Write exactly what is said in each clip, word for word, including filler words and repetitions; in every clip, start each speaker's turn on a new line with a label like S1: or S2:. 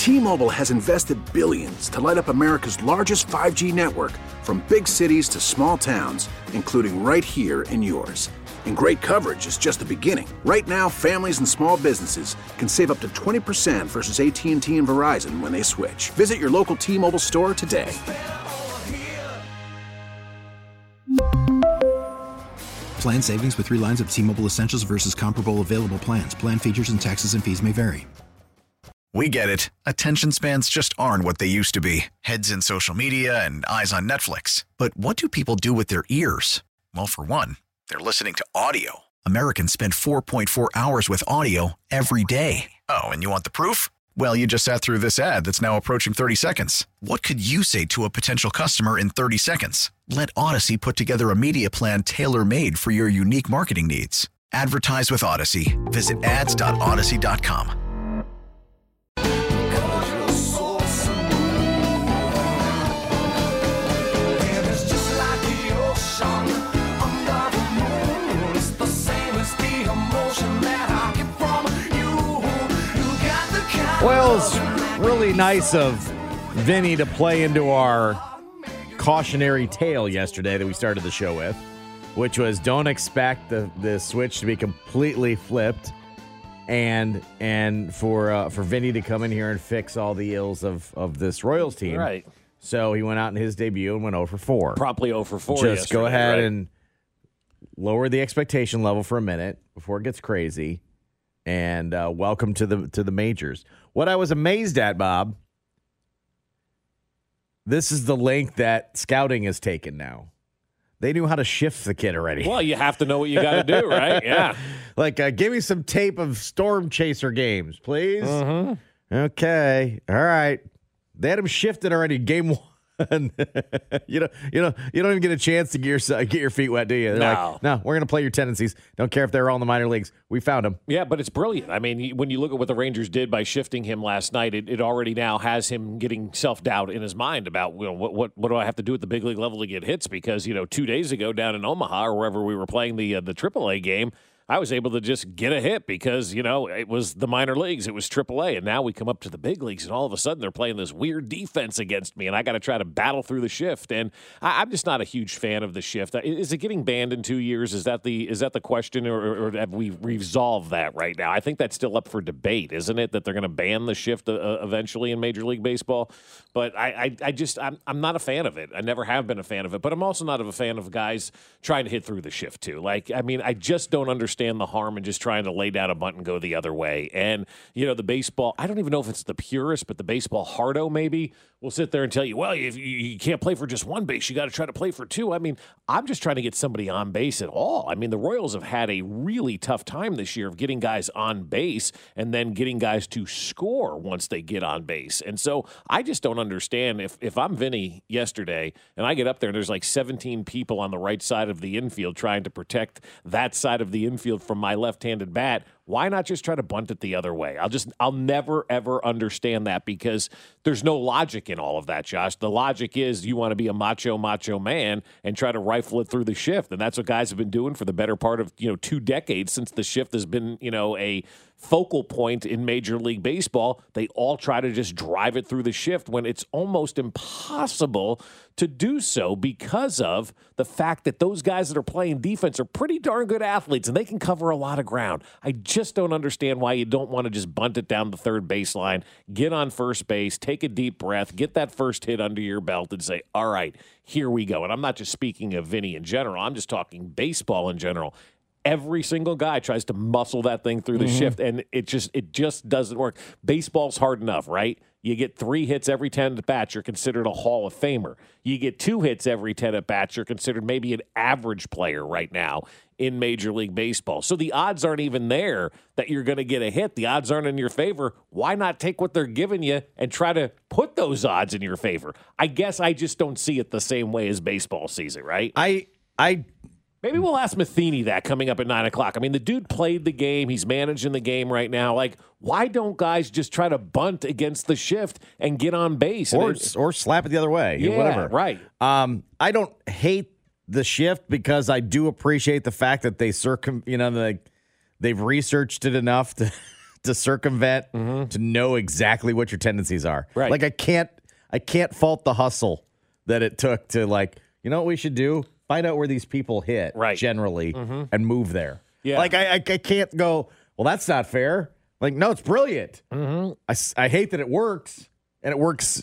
S1: T-Mobile has invested billions to light up America's largest five G network, from big cities to small towns, including right here in yours. And great coverage is just the beginning. Right now, families and small businesses can save up to twenty percent versus A T and T and Verizon when they switch. Visit your local T-Mobile store today.
S2: Plan savings with three lines of T-Mobile Essentials versus comparable available plans. Plan features and taxes and fees may vary.
S3: We get it. Attention spans just aren't what they used to be. Heads in social media and eyes on Netflix. But what do people do with their ears? Well, for one, they're listening to audio. Americans spend four point four hours with audio every day. Oh, and you want the proof? Well, you just sat through this ad that's now approaching thirty seconds. What could you say to a potential customer in thirty seconds? Let Odyssey put together a media plan tailor-made for your unique marketing needs. Advertise with Odyssey. Visit ads dot odyssey dot com.
S4: Well, it's really nice of Vinny to play into our cautionary tale yesterday that we started the show with, which was don't expect the, the switch to be completely flipped and and for uh, for Vinny to come in here and fix all the ills of, of this Royals team.
S5: Right.
S4: So he went out in his debut and went oh for four.
S5: Promptly oh for four
S4: Just go ahead
S5: right?
S4: and lower the expectation level for a minute before it gets crazy. And uh, welcome to the to the majors. What I was amazed at, Bob, this is the length that scouting has taken now. They knew how to shift the kid already.
S5: Well, you have to know what you got to do, right? Yeah.
S4: Like, uh, give me some tape of Storm Chaser games, please.
S5: Mm-hmm.
S4: Okay. All right. They had him shifted already game one. you know, you know, you don't even get a chance to get your get your feet wet, do you? They're
S5: No.
S4: like, no, we're gonna play your tendencies. Don't care if they're all in the minor leagues. We found them.
S5: Yeah, but it's brilliant. I mean, when you look at what the Rangers did by shifting him last night, it, it already now has him getting self-doubt in his mind about, you know, what, what what do I have to do at the big league level to get hits? Because, you know, two days ago down in Omaha or wherever we were playing the uh, the triple A game, I was able to just get a hit because, you know, it was the minor leagues. It was triple A. And now we come up to the big leagues, and all of a sudden they're playing this weird defense against me, and I got to try to battle through the shift. And I, I'm just not a huge fan of the shift. Is it getting banned in two years? Is that the is that the question, or, or have we resolved that right now? I think that's still up for debate, isn't it, that they're going to ban the shift uh, eventually in Major League Baseball? But I, I, I just, I'm, I'm not a fan of it. I never have been a fan of it. But I'm also not a fan of guys trying to hit through the shift, too. Like, I mean, I just don't understand the harm in just trying to lay down a bunt and go the other way. And, you know, the baseball, I don't even know if it's the purist, but the baseball hardo maybe will sit there and tell you, well, if you, you can't play for just one base, you got to try to play for two. I mean, I'm just trying to get somebody on base at all. I mean, the Royals have had a really tough time this year of getting guys on base and then getting guys to score once they get on base. And so I just don't understand if, if I'm Vinny yesterday and I get up there and there's like seventeen people on the right side of the infield trying to protect that side of the infield from my left-handed bat, why not just try to bunt it the other way? I'll just, I'll never, ever understand that because there's no logic in all of that, Josh. The logic is you want to be a macho, macho man and try to rifle it through the shift. And that's what guys have been doing for the better part of, you know, two decades since the shift has been, you know, a focal point in Major League Baseball. They all try to just drive it through the shift when it's almost impossible to do so because of the fact that those guys that are playing defense are pretty darn good athletes and they can cover a lot of ground. I just don't understand why you don't want to just bunt it down the third baseline, get on first base, take a deep breath, get that first hit under your belt and say, all right, here we go. And I'm not just speaking of Vinny in general. I'm just talking baseball in general. Every single guy tries to muscle that thing through the mm-hmm. shift, and it just it just doesn't work. Baseball's hard enough, right? You get three hits every ten at bats, you're considered a Hall of Famer. You get two hits every ten at bats, you're considered maybe an average player right now in Major League Baseball. So the odds aren't even there that you're going to get a hit. The odds aren't in your favor. Why not take what they're giving you and try to put those odds in your favor? I guess I just don't see it the same way as baseball sees it, right?
S4: I I.
S5: Maybe we'll ask Matheny that coming up at nine o'clock. I mean, the dude played the game. He's managing the game right now. Like, why don't guys just try to bunt against the shift and get on base?
S4: Or,
S5: it,
S4: or slap it the other way.
S5: Yeah,
S4: whatever.
S5: right.
S4: Um, I don't hate the shift because I do appreciate the fact that they circum, you know, they, they've researched it enough to to circumvent mm-hmm. to know exactly what your tendencies are.
S5: Right.
S4: Like I can't I can't fault the hustle that it took to like, you know what we should do? Find out where these people hit
S5: right.
S4: generally mm-hmm. and move there.
S5: Yeah.
S4: Like I, I I can't go, well, that's not fair. Like, no, it's brilliant. Mm-hmm. I, I hate that it works and it works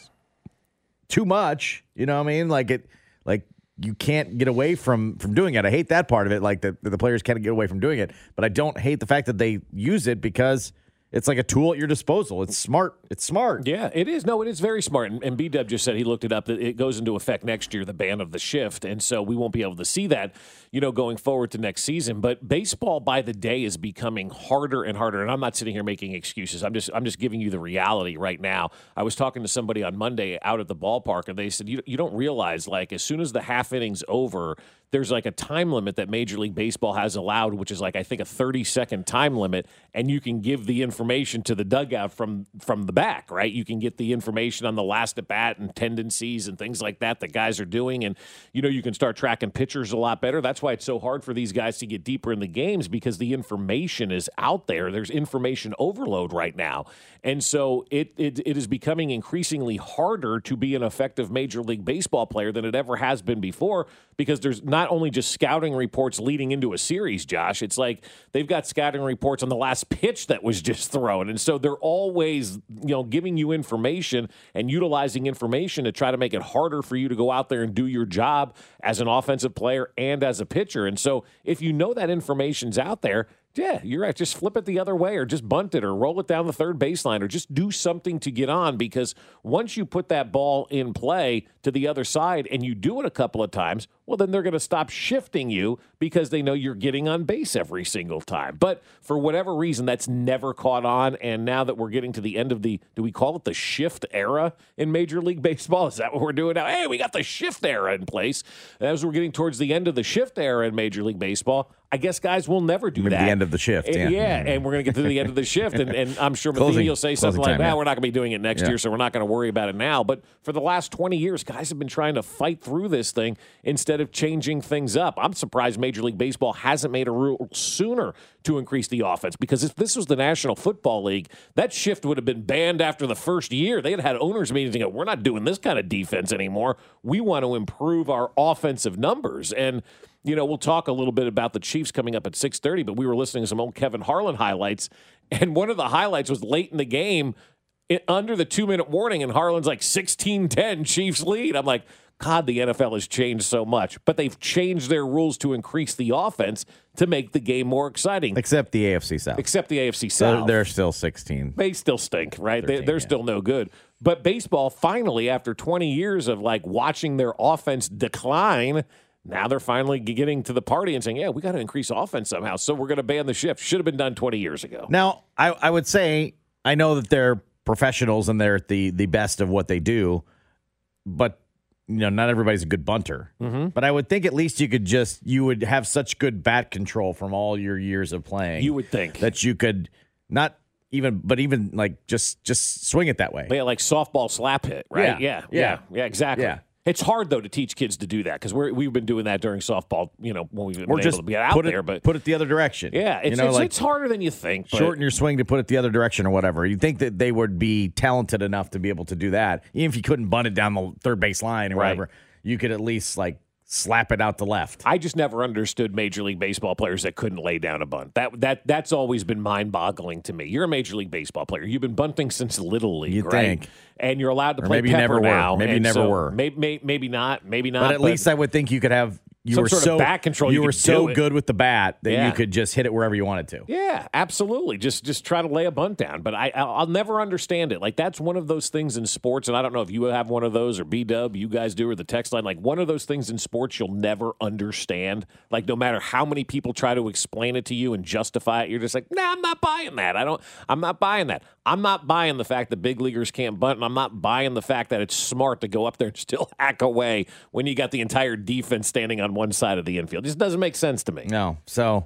S4: too much. You know what I mean? Like it like you can't get away from, from doing it. I hate that part of it, like the, the players can't get away from doing it. But I don't hate the fact that they use it because it's like a tool at your disposal. It's smart. It's smart.
S5: Yeah, it is. No, it is very smart. And, and B-Dub just said he looked it up. That it goes into effect next year, the ban of the shift. And so we won't be able to see that, you know, going forward to next season. But baseball by the day is becoming harder and harder. And I'm not sitting here making excuses. I'm just I'm just giving you the reality right now. I was talking to somebody on Monday out at the ballpark, and they said, you, you don't realize, like, as soon as the half inning's over, there's like a time limit that Major League Baseball has allowed, which is like, I think, a thirty-second time limit, and you can give the information to the dugout from from the back, right? You can get the information on the last at bat and tendencies and things like that that guys are doing, and, you know, you can start tracking pitchers a lot better. That's why it's so hard for these guys to get deeper in the games, because the information is out there. There's information overload right now, and so it it, it is becoming increasingly harder to be an effective Major League Baseball player than it ever has been before, because there's not only just scouting reports leading into a series, Josh. It's like they've got scouting reports on the last pitch that was just thrown. And so they're always, you know, giving you information and utilizing information to try to make it harder for you to go out there and do your job as an offensive player and as a pitcher. And so if you know that information's out there, yeah, you're right. Just flip it the other way, or just bunt it, or roll it down the third baseline, or just do something to get on, because once you put that ball in play to the other side and you do it a couple of times, well, then they're going to stop shifting you because they know you're getting on base every single time. But for whatever reason, that's never caught on, and now that we're getting to the end of the, do we call it the shift era in Major League Baseball? Is that what we're doing now? Hey, we got the shift era in place. As we're getting towards the end of the shift era in Major League Baseball, I guess guys will never do
S4: Maybe
S5: that.
S4: the end of the shift, yeah.
S5: Yeah, and we're going to get to the end of the shift, and, and I'm sure Matheny will say something like,
S4: time,
S5: nah,
S4: yeah.
S5: we're not going to be doing it next
S4: Yeah.
S5: year, so we're not going to worry about it now. But for the last twenty years, guys have been trying to fight through this thing instead of changing things up. I'm surprised Major League Baseball hasn't made a rule sooner to increase the offense, because if this was the National Football League, that shift would have been banned after the first year. They had had owners meetings and go, we're not doing this kind of defense anymore. We want to improve our offensive numbers. And you know, we'll talk a little bit about the Chiefs coming up at six thirty, but we were listening to some old Kevin Harlan highlights, and one of the highlights was late in the game, it, under the two-minute warning, and Harlan's like sixteen ten Chiefs lead. I'm like, God, the N F L has changed so much, but they've changed their rules to increase the offense to make the game more exciting.
S4: Except the A F C South.
S5: Except the A F C South.
S4: They're, they're still sixteen.
S5: They still stink, right?
S4: thirteen,
S5: they, they're
S4: yeah.
S5: still no good. But baseball, finally, after twenty years of like watching their offense decline, now they're finally getting to the party and saying, yeah, we got to increase offense somehow, so we're going to ban the shift. Should have been done twenty years ago.
S4: Now, I, I would say, I know that they're professionals and they're the, the best of what they do, but, you know, not everybody's a good bunter. Mm-hmm. But I would think at least you could just, you would have such good bat control from all your years of playing.
S5: You would think.
S4: That you could not even, but even like just, just swing it that way.
S5: Yeah, like softball slap hit, right?
S4: Yeah.
S5: Yeah, yeah, yeah, yeah exactly.
S4: Yeah.
S5: It's hard, though, to teach kids to do that, because we're we've been doing that during softball, you know, when we've been
S4: Or
S5: able
S4: just
S5: to get out
S4: put it,
S5: there. But
S4: put it the other direction.
S5: yeah, it's,
S4: you know,
S5: it's,
S4: like
S5: it's harder than you think. But
S4: shorten your swing to put it the other direction or whatever. You'd think that they would be talented enough to be able to do that. Even if you couldn't bunt it down the third base line or
S5: Right.
S4: whatever, you could at least like slap it out to left.
S5: I just never understood Major League Baseball players that couldn't lay down a bunt. That that that's always been mind-boggling to me. You're a Major League Baseball player. You've been bunting since Little League,
S4: You'd
S5: right?
S4: think.
S5: And you're allowed to
S4: Or
S5: play
S4: maybe you
S5: pepper
S4: never were.
S5: now.
S4: Maybe you
S5: and
S4: never
S5: so
S4: were.
S5: Maybe, maybe maybe not. Maybe not.
S4: But at least I would think you could have. You
S5: Some
S4: were
S5: sort of
S4: so
S5: bat control,
S4: You,
S5: you
S4: were
S5: could
S4: so
S5: do it.
S4: good with the bat that
S5: Yeah.
S4: you could just hit it wherever you wanted to.
S5: Yeah, absolutely. Just just try to lay a bunt down. But I I'll I'll never understand it. Like, that's one of those things in sports, and I don't know if you have one of those or B-Dub, you guys do, or the text line. Like, one of those things in sports you'll never understand. Like, no matter how many people try to explain it to you and justify it, you're just like, nah, I'm not buying that. I don't. I'm not buying that. I'm not buying the fact that big leaguers can't bunt, and I'm not buying the fact that it's smart to go up there and still hack away when you got the entire defense standing on one side of the infield. It just doesn't make sense to me.
S4: No. So,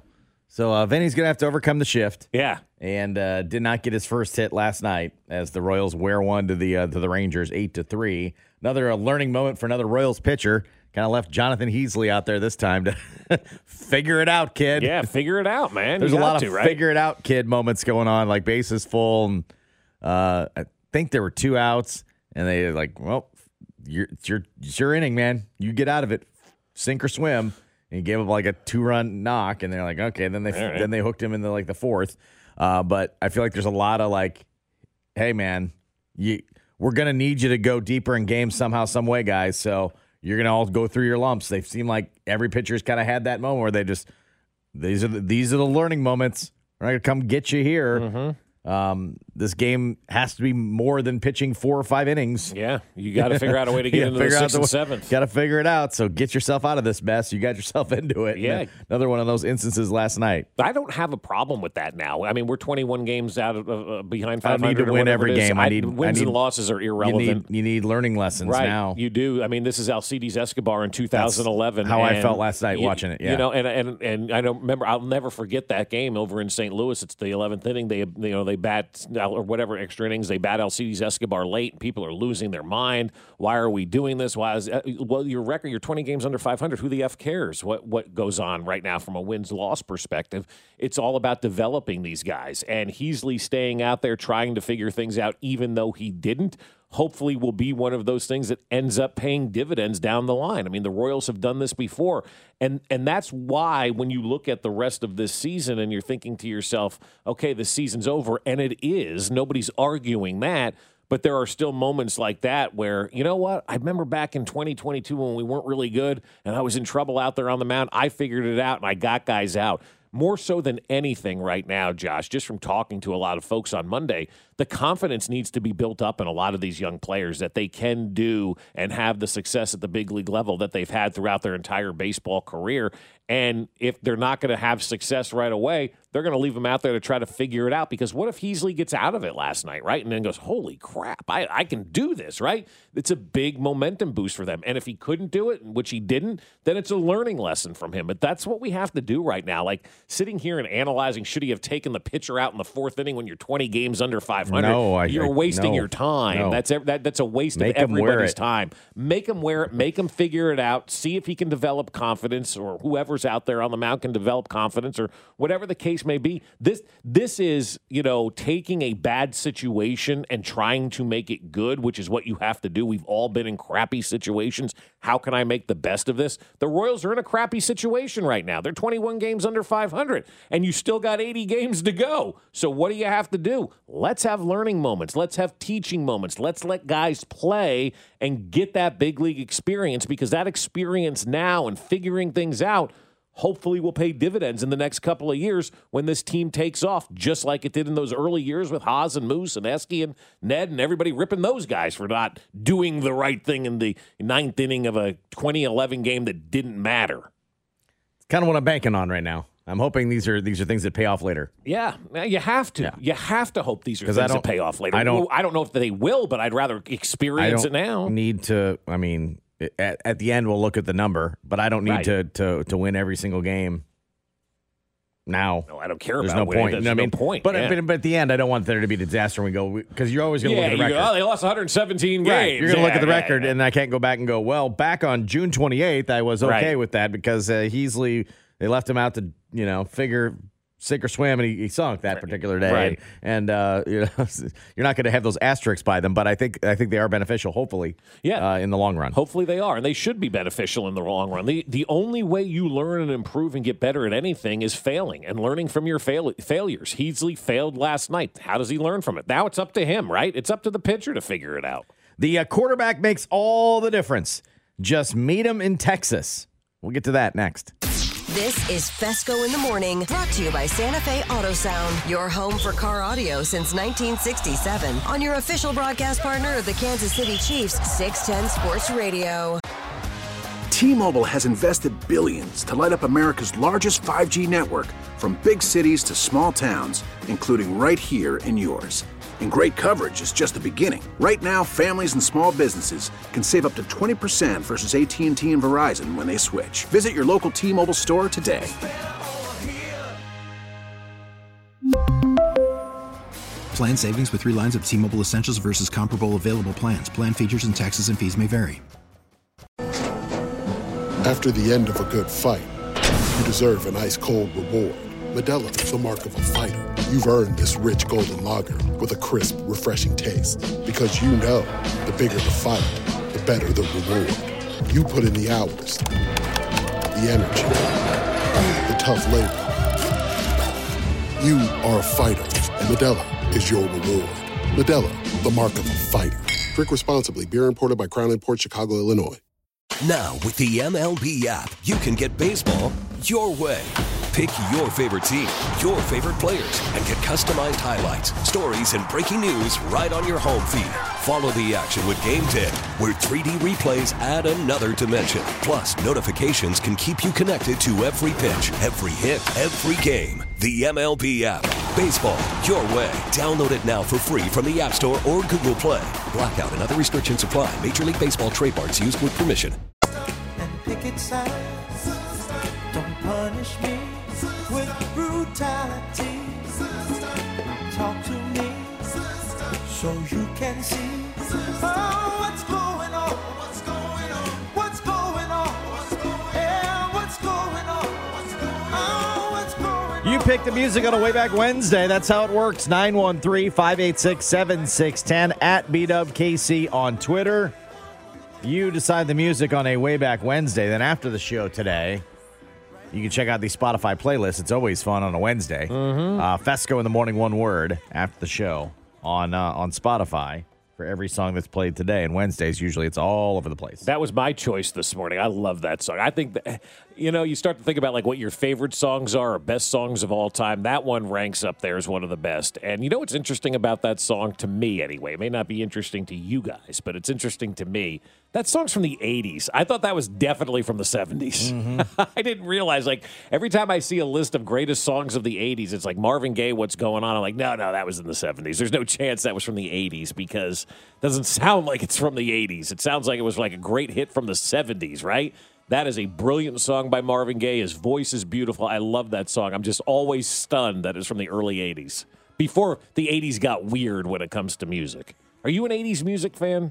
S4: So uh, Vinny's going to have to overcome the shift.
S5: Yeah.
S4: And uh, did not get his first hit last night as the Royals wear one to the uh, to the Rangers, eight to three. Another uh, learning moment for another Royals pitcher. Kind of left Jonathan Heasley out there this time to figure it out, kid.
S5: Yeah, figure it out, man.
S4: There's
S5: you
S4: a lot
S5: to,
S4: of
S5: right?
S4: figure it out, kid moments going on, like bases full. And uh, I think there were two outs, and they like, well, you're, it's, your, it's your inning, man. You get out of it, sink or swim. And he gave up like a two-run knock, and they're like, okay. Then they
S5: right.
S4: then they hooked him in the like the fourth. Uh, but I feel like there's a lot of like, hey man, you we're gonna need you to go deeper in games somehow, some way, guys. So you're gonna all go through your lumps. They seem like every pitcher's kind of had that moment where they just these are the, these are the learning moments. We're gonna come get you here.
S5: Mm-hmm.
S4: Um, this game has to be more than pitching four or five innings.
S5: Yeah, you got to figure out a way to get into the sixth and seventh.
S4: Got to figure it out. So get yourself out of this mess. You got yourself into it.
S5: Yeah.
S4: Another one of those instances last night.
S5: I don't have a problem with that now. I mean, we're twenty-one games out of uh, behind five hundred.
S4: I need to win every game. I need
S5: wins
S4: I need,
S5: and losses are irrelevant.
S4: You need, you need learning lessons
S5: right.
S4: now.
S5: You do. I mean, this is Alcides Escobar in two thousand eleven.
S4: That's how
S5: and
S4: I felt last night
S5: you,
S4: watching it. Yeah.
S5: You know, and and and I don't remember. I'll never forget that game over in Saint Louis. It's the eleventh inning. They you know they bat or whatever extra innings. They bat Alcides Escobar late. People are losing their mind. Why are we doing this? Why is well your record? You're twenty games under five hundred. Who the f cares? What what goes on right now from a wins loss perspective? It's all about developing these guys, and Heasley staying out there trying to figure things out, even though he didn't. Hopefully will be one of those things that ends up paying dividends down the line. I mean, the Royals have done this before, and and that's why when you look at the rest of this season and you're thinking to yourself, okay, the season's over, and it is. Nobody's arguing that, but there are still moments like that where, you know what, I remember back in twenty twenty-two when we weren't really good and I was in trouble out there on the mound. I figured it out, and I got guys out. More so than anything right now, Josh, just from talking to a lot of folks on Monday, the confidence needs to be built up in a lot of these young players that they can do and have the success at the big league level that they've had throughout their entire baseball career. And if they're not going to have success right away, they're going to leave them out there to try to figure it out. Because what if Heasley gets out of it last night, right? And then goes, holy crap, I, I can do this, right? It's a big momentum boost for them. And if he couldn't do it, which he didn't, then it's a learning lesson from him. But that's what we have to do right now. Like sitting here and analyzing, should he have taken the pitcher out in the fourth inning when you're twenty games under five hundred?
S4: No, I,
S5: you're
S4: I,
S5: wasting
S4: no,
S5: your time.
S4: No.
S5: That's that, that's a waste
S4: Make
S5: of
S4: him wear
S5: everybody's
S4: it.
S5: time. Make him wear it. Make him figure it out. See if he can develop confidence, or whoever's out there on the mound can develop confidence, or whatever the case may be. This this is, you know, taking a bad situation and trying to make it good, which is what you have to do. We've all been in crappy situations. How can I make the best of this? The Royals are in a crappy situation right now. They're twenty-one games under five hundred, and you still got eighty games to go. So what do you have to do? Let's have learning moments. Let's have teaching moments. Let's let guys play and get that big league experience, because that experience now and figuring things out hopefully will pay dividends in the next couple of years when this team takes off, just like it did in those early years with Haas and Moose and Esky and Ned and everybody ripping those guys for not doing the right thing in the ninth inning of a twenty eleven game that didn't matter.
S4: It's kind of what I'm banking on right now. I'm hoping these are these are things that pay off later.
S5: Yeah, you have to.
S4: Yeah.
S5: You have to hope these are things
S4: I don't-
S5: that pay off later.
S4: I don't-
S5: Well, I don't know if they will, but I'd rather
S4: I
S5: experience
S4: don't
S5: it now.
S4: need to. I mean, at, at the end we'll look at the number, but I don't need
S5: Right.
S4: to, to to win every single game. Now,
S5: No, I don't care
S4: there's
S5: about
S4: no
S5: winning.
S4: point.
S5: There's
S4: I
S5: no
S4: mean,
S5: point.
S4: But,
S5: yeah.
S4: but but at the end, I don't want there to be a disaster. And we go because you're always going to
S5: yeah,
S4: look at the
S5: you
S4: record.
S5: go, oh, they lost one hundred seventeen
S4: Right.
S5: games.
S4: You're going to look
S5: Yeah,
S4: at the
S5: yeah,
S4: record,
S5: yeah.
S4: and I can't go back and go, well, back on June twenty-eighth, I was okay
S5: Right.
S4: with that because uh, Heasley, they left him out to, you know, figure sink or swim, and he, he sunk that particular day.
S5: Right.
S4: And, uh, you know, you're not going to have those asterisks by them, but I think I think they are beneficial, hopefully,
S5: Yeah.
S4: uh, in the long run.
S5: Hopefully they are, and they should be beneficial in the long run. The the only way you learn and improve and get better at anything is failing and learning from your fail- failures. Heasley failed last night. How does he learn from it? Now it's up to him, right? It's up to the pitcher to figure it out.
S4: The uh, quarterback makes all the difference. Just meet him in Texas. We'll get to that next.
S6: This is Fesco in the Morning, brought to you by Santa Fe Auto Sound, your home for car audio since nineteen sixty-seven, on your official broadcast partner of the Kansas City Chiefs, six ten Sports Radio.
S1: T-Mobile has invested billions to light up America's largest five G network, from big cities to small towns, including right here in yours. And great coverage is just the beginning. Right now, families and small businesses can save up to twenty percent versus A T and T and Verizon when they switch. Visit your local T-Mobile store today.
S2: Plan savings with three lines of T-Mobile Essentials versus comparable available plans. Plan features and taxes and fees may vary.
S7: After the end of a good fight, you deserve an ice-cold reward. Modelo is the mark of a fighter. You've earned this rich golden lager with a crisp, refreshing taste. Because you know, the bigger the fight, the better the reward. You put in the hours, the energy, the tough labor. You are a fighter, and Modelo is your reward. Modelo, the mark of a fighter. Drink responsibly. Beer imported by Crown Imports, Chicago, Illinois.
S8: Now, with the M L B app, you can get baseball your way. Pick your favorite team, your favorite players, and get customized highlights, stories, and breaking news right on your home feed. Follow the action with Game ten, where three D replays add another dimension. Plus, notifications can keep you connected to every pitch, every hit, every game. The M L B app. Baseball your way. Download it now for free from the App Store or Google Play. Blackout and other restrictions apply. Major League Baseball trademarks used with permission.
S9: And picket signs, don't punish me with brutality. Talk to me so you can see oh, what's going on. What's going on? What's going on? Yeah, what's going on? Oh, what's going on?
S4: You pick the music on a Way Back Wednesday. That's how it works. nine one three, five eight six, seven six one zero at B W K C on Twitter. You decide the music on a Way Back Wednesday. Then after the show today, you can check out the Spotify playlist. It's always fun on a Wednesday. Mm-hmm. Uh, Fesco in the Morning, one word after the show on uh, on Spotify for every song that's played today. And Wednesdays, usually it's all over the place.
S5: That was my choice this morning. I love that song. I think, that, you know, you start to think about like what your favorite songs are or best songs of all time. That one ranks up there as one of the best. And you know what's interesting about that song, to me anyway? It may not be interesting to you guys, but it's interesting to me. That song's from the eighties. I thought that was definitely from the seventies. Mm-hmm. I didn't realize, like, every time I see a list of greatest songs of the eighties, it's like Marvin Gaye, What's Going On? I'm like, no, no, that was in the seventies. There's no chance that was from the eighties because it doesn't sound like it's from the eighties. It sounds like it was like a great hit from the seventies, right? That is a brilliant song by Marvin Gaye. His voice is beautiful. I love that song. I'm just always stunned that it's from the early eighties, before the eighties got weird when it comes to music. Are you an eighties music fan?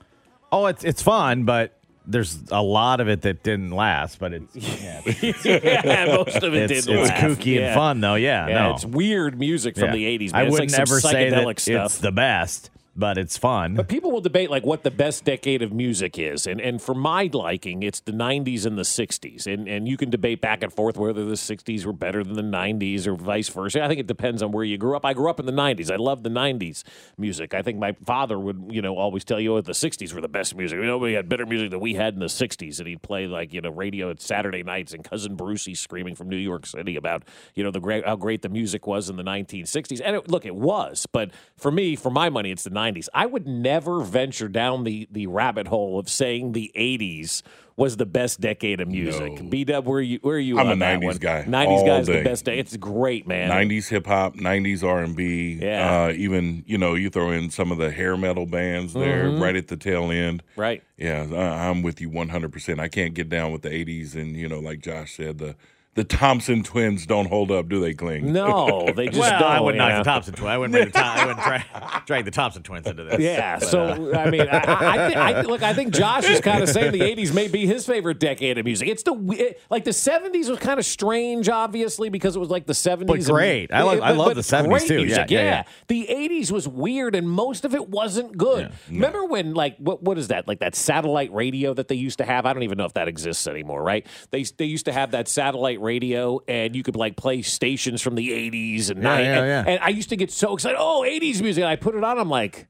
S4: Oh, it's it's fun, but there's a lot of it that didn't last. But it's yeah,
S5: yeah most of it
S4: it's,
S5: didn't
S4: it's
S5: last.
S4: It's kooky
S5: yeah.
S4: and fun, though. Yeah,
S5: yeah
S4: no,
S5: it's weird music from
S4: yeah.
S5: the eighties. Man.
S4: I
S5: it's
S4: wouldn't
S5: like
S4: ever
S5: some
S4: say that
S5: stuff.
S4: it's the best, but it's fun.
S5: But people will debate like what the best decade of music is, and and for my liking, it's the nineties and the sixties, and and you can debate back and forth whether the sixties were better than the nineties or vice versa. I think it depends on where you grew up. I grew up in the nineties. I love the nineties music. I think my father would you know always tell you oh, the sixties were the best music. Nobody had better music than we had in the sixties, and he'd play like you know radio at Saturday nights and Cousin Brucey screaming from New York City about you know the great how great the music was in the nineteen sixties. And it, look, it was, but for me, for my money, it's the nineties. I would never venture down the, the rabbit hole of saying the eighties was the best decade of music. No. B-Dub, where are you, where are you
S10: I'm
S5: on
S10: a
S5: that
S10: nineties
S5: one?
S10: guy.
S5: nineties guy is
S10: day.
S5: the best day. It's great, man.
S10: nineties hip-hop, nineties R and B.
S5: Yeah.
S10: Uh, even, you know, you throw in some of the hair metal bands there
S5: mm-hmm.
S10: right at the tail end.
S5: Right.
S10: Yeah, I, I'm with you one hundred percent. I can't get down with the eighties and, you know, like Josh said, the The Thompson twins don't hold up, do they, Kling?
S5: No, they just
S4: well,
S5: don't.
S4: I wouldn't
S5: yeah.
S4: knock the Thompson twins. I wouldn't, bring the Tom- I wouldn't try, drag the Thompson twins into this.
S5: Yeah,
S4: but,
S5: so,
S4: uh,
S5: I mean, I, I, th- I look, I think Josh is kind of saying the eighties may be his favorite decade of music. It's the, it, like, the seventies was kind of strange, obviously, because it was like the seventies.
S4: But great.
S5: And,
S4: I love,
S5: but,
S4: I love
S5: but
S4: the seventies, too.
S5: Music,
S4: yeah,
S5: yeah,
S4: yeah, yeah.
S5: The eighties was weird, and most of it wasn't good.
S10: Yeah, no.
S5: Remember when, like, what what is that? Like, that satellite radio that they used to have? I don't even know if that exists anymore, right? They, they used to have that satellite radio, and And you could like play stations from the eighties and
S4: yeah,
S5: nine.
S4: yeah,
S5: and,
S4: yeah.
S5: and I used to get so excited. Oh, eighties music! And I put it on. I'm like,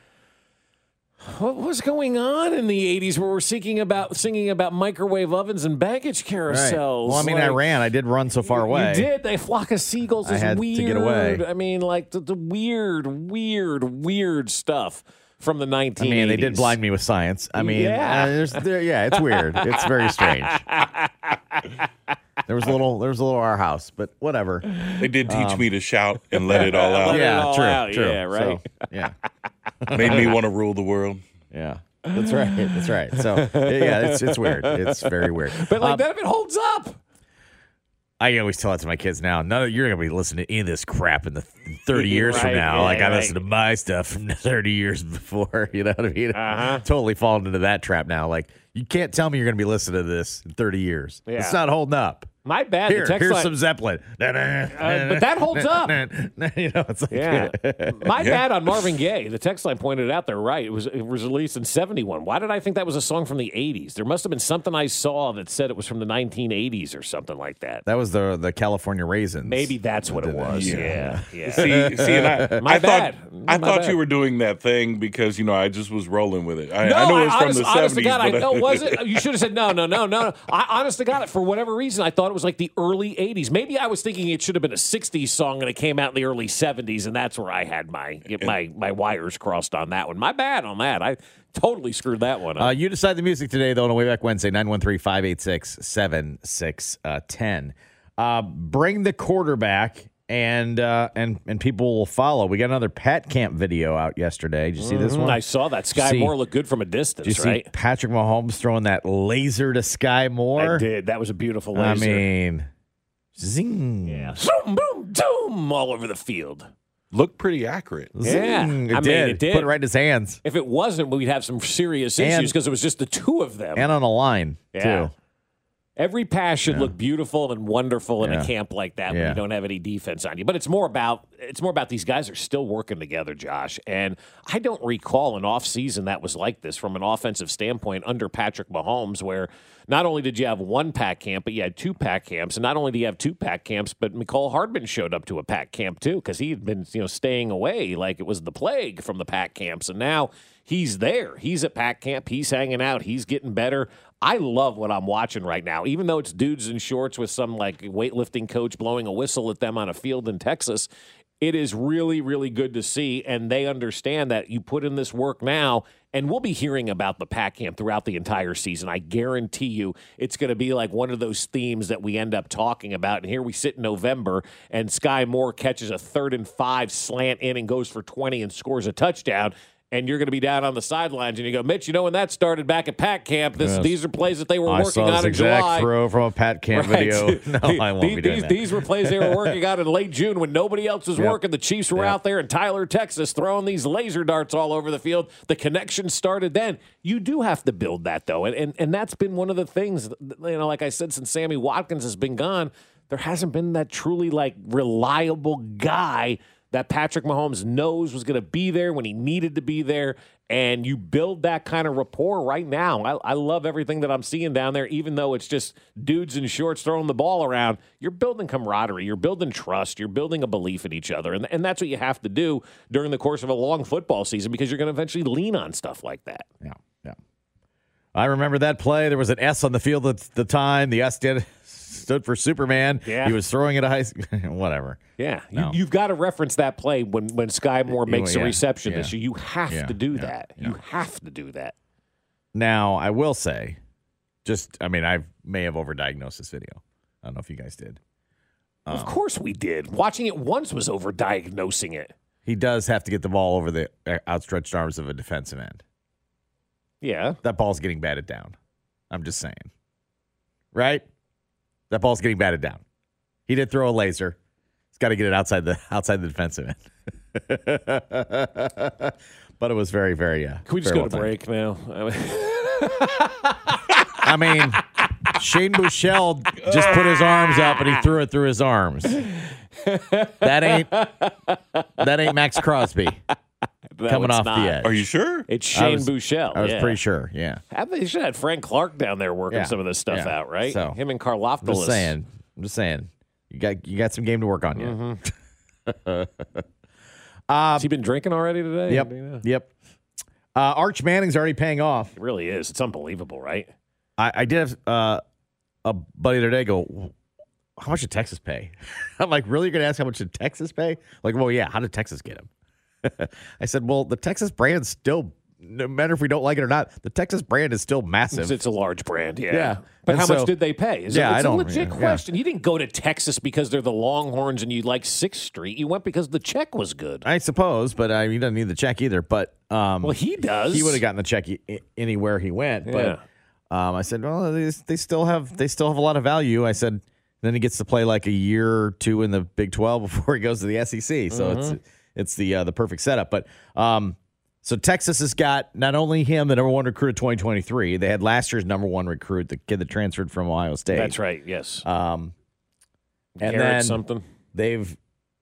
S5: what was going on in the eighties where we're singing about singing about microwave ovens and baggage carousels?
S4: Right. Well, I mean,
S5: like,
S4: I ran. I did run so far away.
S5: You did. They flock of seagulls
S4: I
S5: is
S4: had to
S5: weird.
S4: get away.
S5: I mean, like the, the weird, weird, weird stuff from the nineteen eighties.
S4: I mean, they did blind me with science. I mean,
S5: Yeah.
S4: uh, there's, there, yeah, it's weird. It's very strange. There was a little, there was a little our house, but whatever.
S10: They did teach
S4: Um,
S10: me to shout and let it all out.
S5: Let it
S4: yeah,
S5: all
S4: true,
S5: out.
S4: true.
S5: Yeah, right.
S4: So, yeah,
S10: Made me want to rule the world.
S4: yeah. That's right. That's right. So yeah, it's it's weird. It's very weird.
S5: But like
S4: Um,
S5: none of it holds up.
S4: I always tell that to my kids now. No, you're going to be listening to any of this crap in the thirty years
S5: Right,
S4: from now.
S5: yeah,
S4: like I
S5: right.
S4: listened to my stuff from thirty years before. You know what I mean?
S5: Uh-huh.
S4: Totally fallen into that trap now. Like you can't tell me you're going to be listening to this in thirty years.
S5: Yeah.
S4: It's not holding up.
S5: My bad.
S4: Here,
S5: the text
S4: here's
S5: line,
S4: some Zeppelin.
S5: uh, but that holds up.
S4: you know, it's like,
S5: Yeah. My bad on Marvin Gaye. The text line pointed it out there right. It was it was released in seventy-one. Why did I think that was a song from the eighties? There must have been something I saw that said it was from the nineteen eighties or something like that.
S4: That was the the California Raisins.
S5: Maybe that's what it was.
S10: Yeah.
S5: Yeah. yeah.
S10: See, see, and I,
S5: My
S10: I
S5: bad.
S10: thought
S5: My
S10: I thought
S5: bad.
S10: you were doing that thing because you know I just was rolling with it. I,
S5: No,
S10: I know it was
S5: I,
S10: from
S5: honest,
S10: the
S5: honest to
S10: seventies.
S5: God, I
S10: but
S5: know was it. You should have said no, no, no, no. I honest to God, for whatever reason, I thought it was like the early eighties. Maybe I was thinking it should have been a sixties song and it came out in the early seventies, and that's where I had my my my wires crossed on that one. My bad on that. I totally screwed that one up.
S4: Uh, you decide the music today, though, on Way Back Wednesday, nine one three, five eight six, seven six one zero. Uh, bring the quarterback, and uh, and and people will follow. We got another Pat Camp video out yesterday. Did you see this one?
S5: I saw that. Sky
S4: see-
S5: Moore looked good from a distance,
S4: Did you see
S5: right?
S4: Patrick Mahomes throwing that laser to Sky Moore?
S5: I did. That was a beautiful
S4: I
S5: laser.
S4: mean, zing.
S5: yeah. Zoom, boom, doom, all over the field.
S10: Looked pretty accurate.
S5: Yeah.
S4: Zing. It
S5: I mean,
S4: did.
S5: it did.
S4: Put it right in his hands.
S5: If it wasn't, we'd have some serious
S4: And-
S5: issues because it was just the two of them.
S4: And on a line,
S5: Yeah.
S4: too.
S5: Every pass should look beautiful and wonderful in
S4: Yeah.
S5: a camp like that when
S4: Yeah.
S5: you don't have any defense on you. But it's more about it's more about these guys are still working together, Josh. And I don't recall an offseason that was like this from an offensive standpoint under Patrick Mahomes, where not only did you have one pack camp, but you had two pack camps. And not only do you have two pack camps, but Mecole Hardman showed up to a pack camp too, because he had been, you know, staying away like it was the plague from the pack camps. And now he's there. He's at pack camp. He's hanging out. He's getting better. I love what I'm watching right now, even though it's dudes in shorts with some like weightlifting coach blowing a whistle at them on a field in Texas. It is really, really good to see, and they understand that you put in this work now, and we'll be hearing about the pack camp throughout the entire season. I guarantee you it's going to be like one of those themes that we end up talking about. And here we sit in November, and Sky Moore catches a third and five slant in and goes for twenty and scores a touchdown. And you're going to be down on the sidelines, and you go, Mitch, you know when that started back at Pack Camp? This,
S4: Yes.
S5: These are plays that they were
S4: I
S5: working
S4: saw this
S5: on in
S4: exact
S5: July.
S4: throw from a Pat Camp
S5: Right.
S4: video. No, I won't
S5: these,
S4: be doing
S5: these,
S4: that.
S5: these were plays they were working on in late June when nobody else was
S4: Yep.
S5: working. The Chiefs were
S4: Yep.
S5: out there in Tyler, Texas, throwing these laser darts all over the field. The connection started then. You do have to build that, though, and and, and that's been one of the things. You know, like I said, since Sammy Watkins has been gone, there hasn't been that truly like reliable guy that Patrick Mahomes knows was going to be there when he needed to be there. And you build that kind of rapport right now. I, I love everything that I'm seeing down there, even though it's just dudes in shorts throwing the ball around. You're building camaraderie. You're building trust. You're building a belief in each other. And, and that's what you have to do during the course of a long football season, because you're going to eventually lean on stuff like that.
S4: Yeah, yeah. I remember that play. There was an S on the field at the time. The S did stood for Superman.
S5: Yeah.
S4: He was throwing it a high whatever.
S5: Yeah,
S4: No.
S5: you, you've got to reference that play when, when Sky Moore makes
S4: yeah,
S5: a reception
S4: yeah.
S5: this year. You have
S4: Yeah,
S5: to do
S4: yeah,
S5: that.
S4: yeah.
S5: You have to do that.
S4: Now, I will say, just I mean, I may have overdiagnosed this video. I don't know if you guys did.
S5: Of course we did. Watching it once was overdiagnosing it.
S4: He does have to get the ball over the uh, outstretched arms of a defensive end.
S5: Yeah.
S4: That ball's getting batted down. I'm just saying. Right? That ball's getting batted down. He did throw a laser. He's got to get it outside the outside the defensive end. But it was very, very. Uh,
S5: Can we just
S4: very
S5: go to
S4: well
S5: break now?
S4: I mean, Shane Buechele just put his arms up and he threw it through his arms. That ain't that ain't Max Crosby
S5: No,
S4: coming
S5: it's
S4: off
S5: not.
S4: the edge.
S10: Are you sure?
S5: It's
S4: I
S5: Shane
S4: was-
S5: Buechele.
S4: I was
S5: yeah.
S4: pretty sure. Yeah.
S5: I think they should have had Frank Clark down there working
S4: Yeah.
S5: some of this stuff
S4: Yeah.
S5: out, right?
S4: So,
S5: Him and
S4: I'm
S5: Karloftis.
S4: just saying. I'm just saying. You got you got some game to work on yet.
S5: Mm-hmm. Has he been drinking already today?
S4: Yep.
S5: Yeah.
S4: Yep. Uh, Arch Manning's already paying off.
S5: It really is. It's unbelievable, right?
S4: I, I did have uh, a buddy the other day go, how much did Texas pay? I'm like, really? You're going to ask how much did Texas pay? Like, well, yeah. How did Texas get him? I said, well, the Texas brand's still, no matter if we don't like it or not, the Texas brand is still massive.
S5: It's, it's a large brand, yeah.
S4: Yeah.
S5: But
S4: And
S5: how
S4: so-
S5: much did they pay? Is
S4: Yeah,
S5: it,
S4: I
S5: it's
S4: don't-
S5: a legit
S4: yeah, yeah.
S5: question. You didn't go to Texas because they're the Longhorns and you like sixth Street. You went because the check was good.
S4: I suppose, but I, he doesn't need the check either. But um,
S5: Well, he does.
S4: He would have gotten the check i- anywhere he went.
S5: Yeah.
S4: But um, I said, well, they, they still have they still have a lot of value. I said, then he gets to play like a year or two in the Big twelve before he goes to the S E C. So mm-hmm. it's it's the uh, the perfect setup. But um, so Texas has got not only him, the number one recruit of twenty twenty-three. They had last year's number one recruit, the kid that transferred from Ohio State.
S5: That's right. Yes.
S4: Um, and
S5: Garrett
S4: then
S5: something.
S4: They've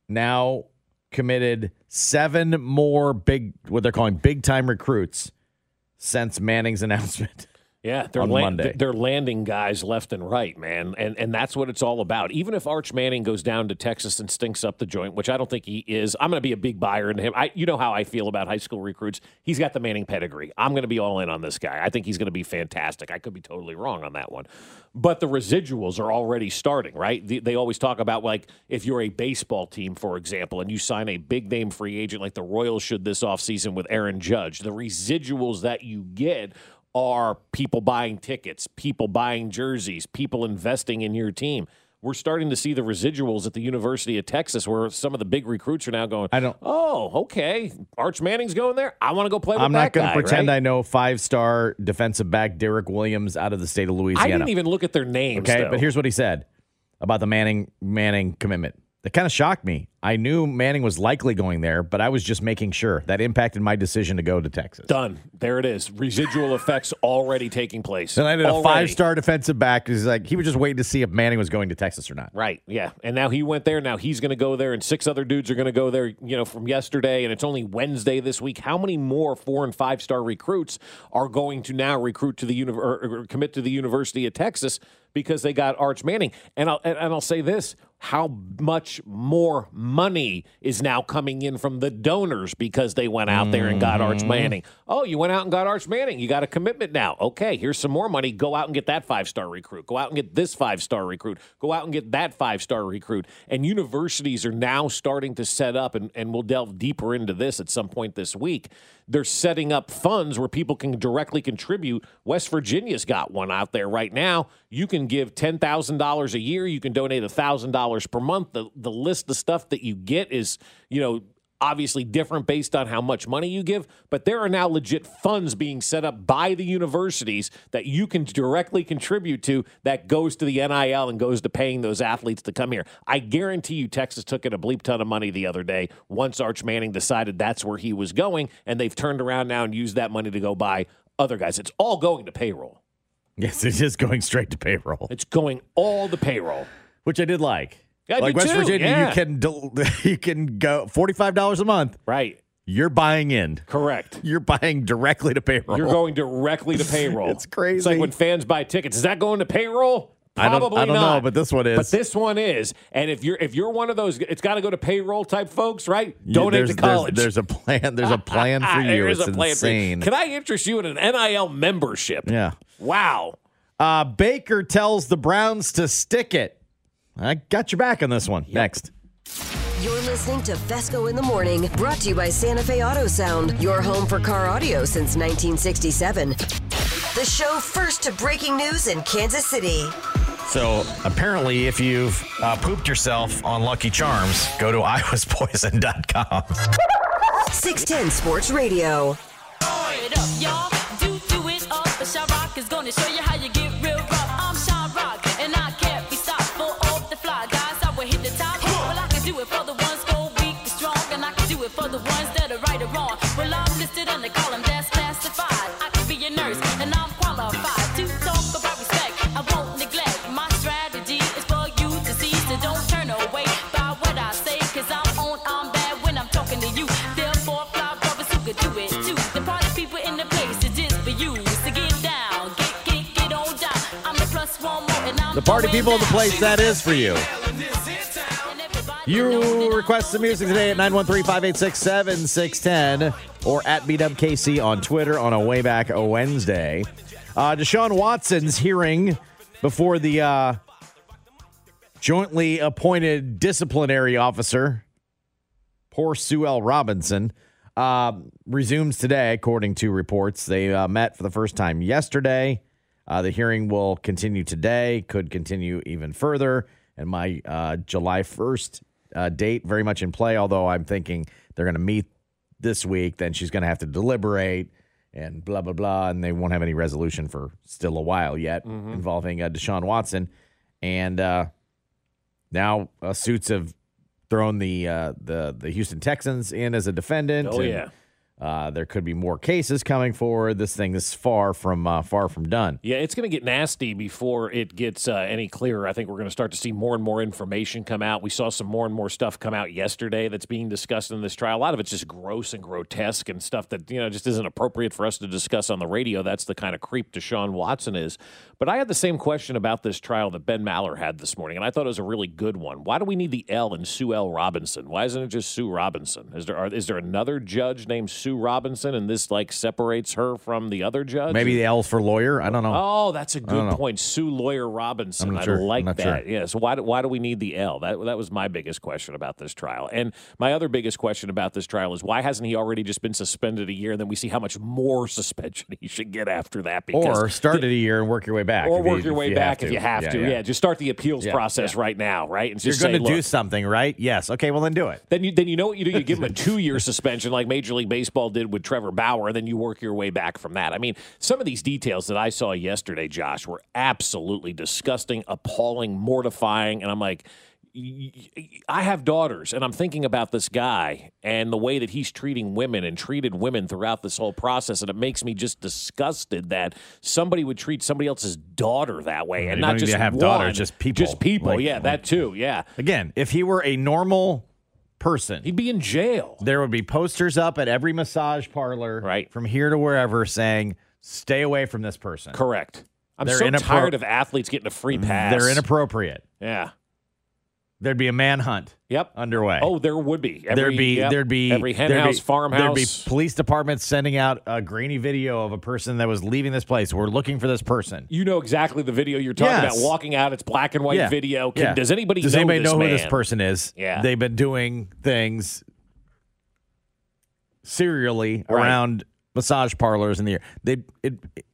S4: now committed seven more big, what they're calling big time recruits since Manning's announcement.
S5: Yeah, they're
S4: on
S5: la-
S4: Monday.
S5: they're landing guys left and right, man, and and that's what it's all about. Even if Arch Manning goes down to Texas and stinks up the joint, which I don't think he is, I'm going to be a big buyer in him. I, you know how I feel about high school recruits. He's got the Manning pedigree. I'm going to be all in on this guy. I think he's going to be fantastic. I could be totally wrong on that one, but the residuals are already starting. Right? They, they always talk about like if you're a baseball team, for example, and you sign a big name free agent like the Royals should this offseason with Aaron Judge, the residuals that you get are people buying tickets, people buying jerseys, people investing in your team. We're starting to see the residuals at the University of Texas where some of the big recruits are now going,
S4: I don't,
S5: oh, okay, Arch Manning's going there. I want to go play with
S4: I'm
S5: that
S4: not going
S5: guy,
S4: to pretend
S5: right?
S4: I know five-star defensive back Derek Williams out of the state of Louisiana.
S5: I didn't even look at their names,
S4: Okay,
S5: though.
S4: but here's what he said about the Manning Manning commitment. That kind of shocked me. I knew Manning was likely going there, but I was just making sure. That impacted my decision to go to Texas.
S5: Done. There it is. Residual effects already taking place.
S4: And I did a
S5: already.
S4: five-star defensive back. He's like, he was just waiting to see if Manning was going to Texas or not.
S5: Right, yeah. And now he went there. Now he's going to go there, and six other dudes are going to go there, you know, from yesterday, and it's only Wednesday this week. How many more four- and five-star recruits are going to now recruit to the uni- or, or commit to the University of Texas because they got Arch Manning? And I'll, and I'll say this. How much more money is now coming in from the donors because they went out there and got Arch Manning? Oh, you went out and got Arch Manning. You got a commitment now. Okay, here's some more money. Go out and get that five-star recruit. Go out and get this five-star recruit. Go out and get that five-star recruit. And universities are now starting to set up, and, and we'll delve deeper into this at some point this week. They're setting up funds where people can directly contribute. West Virginia's got one out there right now. You can give ten thousand dollars a year. You can donate one thousand dollars per month. The, the list of stuff that you get is, you know, obviously different based on how much money you give, but there are now legit funds being set up by the universities that you can directly contribute to that goes to the N I L and goes to paying those athletes to come here. I guarantee you Texas took in a bleep ton of money the other day once Arch Manning decided that's where he was going, and they've turned around now and used that money to go buy other guys. It's all going to payroll.
S4: Yes, it is going straight to payroll.
S5: It's going all to payroll.
S4: Which I did like.
S5: Yeah, I
S4: like
S5: do
S4: West
S5: too,
S4: Virginia,
S5: yeah.
S4: you can del- you can go forty-five dollars a month.
S5: Right.
S4: You're buying in.
S5: Correct.
S4: You're buying directly to payroll.
S5: You're going directly to payroll.
S4: It's crazy.
S5: It's like when fans buy tickets. Is that going to payroll?
S4: I don't,
S5: Probably
S4: I don't
S5: not.
S4: know, but this one is.
S5: But this one is. And if you're if you're one of those, it's got to go to payroll type folks, right?
S4: You-
S5: Donate
S4: there's,
S5: to college.
S4: There's, there's a plan. There's a plan for you.
S5: There is
S4: It's
S5: a plan for you.
S4: insane.
S5: Can I interest you in an N I L membership?
S4: Yeah.
S5: Wow.
S4: Uh, Baker tells the Browns to stick it. I got your back on this one. Yep. Next.
S6: You're listening to Fesco in the Morning, brought to you by Santa Fe Auto Sound, your home for car audio since nineteen sixty-seven. The show first to breaking news in Kansas City.
S3: So apparently, if you've uh, pooped yourself on Lucky Charms, go to I was poison dot com.
S6: six ten Sports Radio.
S11: It up, y'all. Do do it up. Shyrock is gonna show you how you get real rough. I'm Shyrock, and I can't be stopped. Full off the fly, guys. I will hit the top. Well, I can do it for the ones go weak and strong, and I can do it for the ones that are right or wrong. Well, I'm listed in the column that's classified. I can be a nurse, and I'm qualified to talk about respect. I won't neglect. My strategy is for you to see, so don't turn away by what I say, cause I'm on, I'm bad when I'm talking to you. Therefore, fly brothers who could do it too. The party people in the place is just for you. So get down, get, get, get on down. I'm the plus one more, and I'm
S4: The party
S11: going
S4: people in the
S11: down.
S4: place, that is for you. You request some music today at nine one three, five eight six, seven six one zero or at B W K C on Twitter on a way back a Wednesday. Uh, Deshaun Watson's hearing before the uh, jointly appointed disciplinary officer, poor Sue L. Robinson, uh, resumes today, according to reports. They uh, met for the first time yesterday. Uh, the hearing will continue today, could continue even further. And my uh, July first uh, date very much in play, although I'm thinking they're going to meet this week. Then she's going to have to deliberate and blah, blah, blah. And they won't have any resolution for still a while yet
S5: Mm-hmm.
S4: involving uh, Deshaun Watson. And uh, now uh, suits have thrown the uh, the the Houston Texans in as a defendant.
S5: Oh
S4: and,
S5: yeah.
S4: Uh, there could be more cases coming forward. This thing is far from uh, far from done.
S5: Yeah, it's going to get nasty before it gets uh, any clearer. I think we're going to start to see more and more information come out. We saw some more and more stuff come out yesterday that's being discussed in this trial. A lot of it's just gross and grotesque and stuff that, you know, just isn't appropriate for us to discuss on the radio. That's the kind of creep Deshaun Watson is. But I had the same question about this trial that Ben Maller had this morning, and I thought it was a really good one. Why do we need the L in Sue L. Robinson? Why isn't it just Sue Robinson? Is there are, is there another judge named Sue Robinson, and this like separates her from the other judge?
S4: Maybe the L's for lawyer. I don't know.
S5: Oh, that's a good
S4: know.
S5: point. Sue Lawyer Robinson.
S4: I'm not
S5: I
S4: sure.
S5: like
S4: I'm not
S5: that.
S4: sure.
S5: Yeah. So why do, why do we need the L? That that was my biggest question about this trial. And my other biggest question about this trial is why hasn't he already just been suspended a year, and then we see how much more suspension he should get after that? Because
S4: Or start
S5: the,
S4: it a year and work your way back.
S5: or
S4: if
S5: work
S4: you,
S5: your way
S4: if you
S5: back
S4: have
S5: if you have
S4: yeah,
S5: to.
S4: Yeah.
S5: Yeah. Just start the appeals
S4: Yeah,
S5: process
S4: yeah.
S5: right now, right? And
S4: You're
S5: just
S4: going
S5: say,
S4: to do
S5: look,
S4: something, right? Yes. Okay, well, then do it.
S5: Then you then you know what you do? You give him a two-year suspension like Major League Baseball did with Trevor Bauer, and then you work your way back from that. I mean, some of these details that I saw yesterday, Josh, were absolutely disgusting, appalling, mortifying, and I'm like, I have daughters, and I'm thinking about this guy and the way that he's treating women and treated women throughout this whole process, and it makes me just disgusted that somebody would treat somebody else's daughter that way, and
S4: You
S5: not
S4: don't need
S5: just
S4: to have
S5: one,
S4: daughters, just people.
S5: Just people,
S4: Like-
S5: yeah, that too, yeah.
S4: Again, if he were a normal person,
S5: he'd be in jail.
S4: There would be posters up at every massage parlor,
S5: right,
S4: from here to wherever, saying, "Stay away from this person."
S5: Correct. I'm
S4: They're
S5: so
S4: inappro-
S5: tired of athletes getting a free pass.
S4: They're inappropriate.
S5: Yeah.
S4: There'd be a manhunt.
S5: Yep.
S4: Underway.
S5: Oh, there would be. Every,
S4: there'd be
S5: yep,
S4: there'd be
S5: every hen
S4: there'd
S5: house,
S4: be,
S5: farmhouse.
S4: There'd be police departments sending out a grainy video of a person that was leaving this place. We're looking for this person.
S5: You know exactly the video you're talking
S4: Yes.
S5: about. Walking out, it's black and white
S4: Yeah.
S5: video. Can,
S4: Yeah.
S5: Does anybody
S4: does
S5: know
S4: anybody
S5: this
S4: know
S5: man?
S4: who this person is?
S5: Yeah.
S4: They've been doing things serially
S5: Right.
S4: around massage parlors in the year. They it, it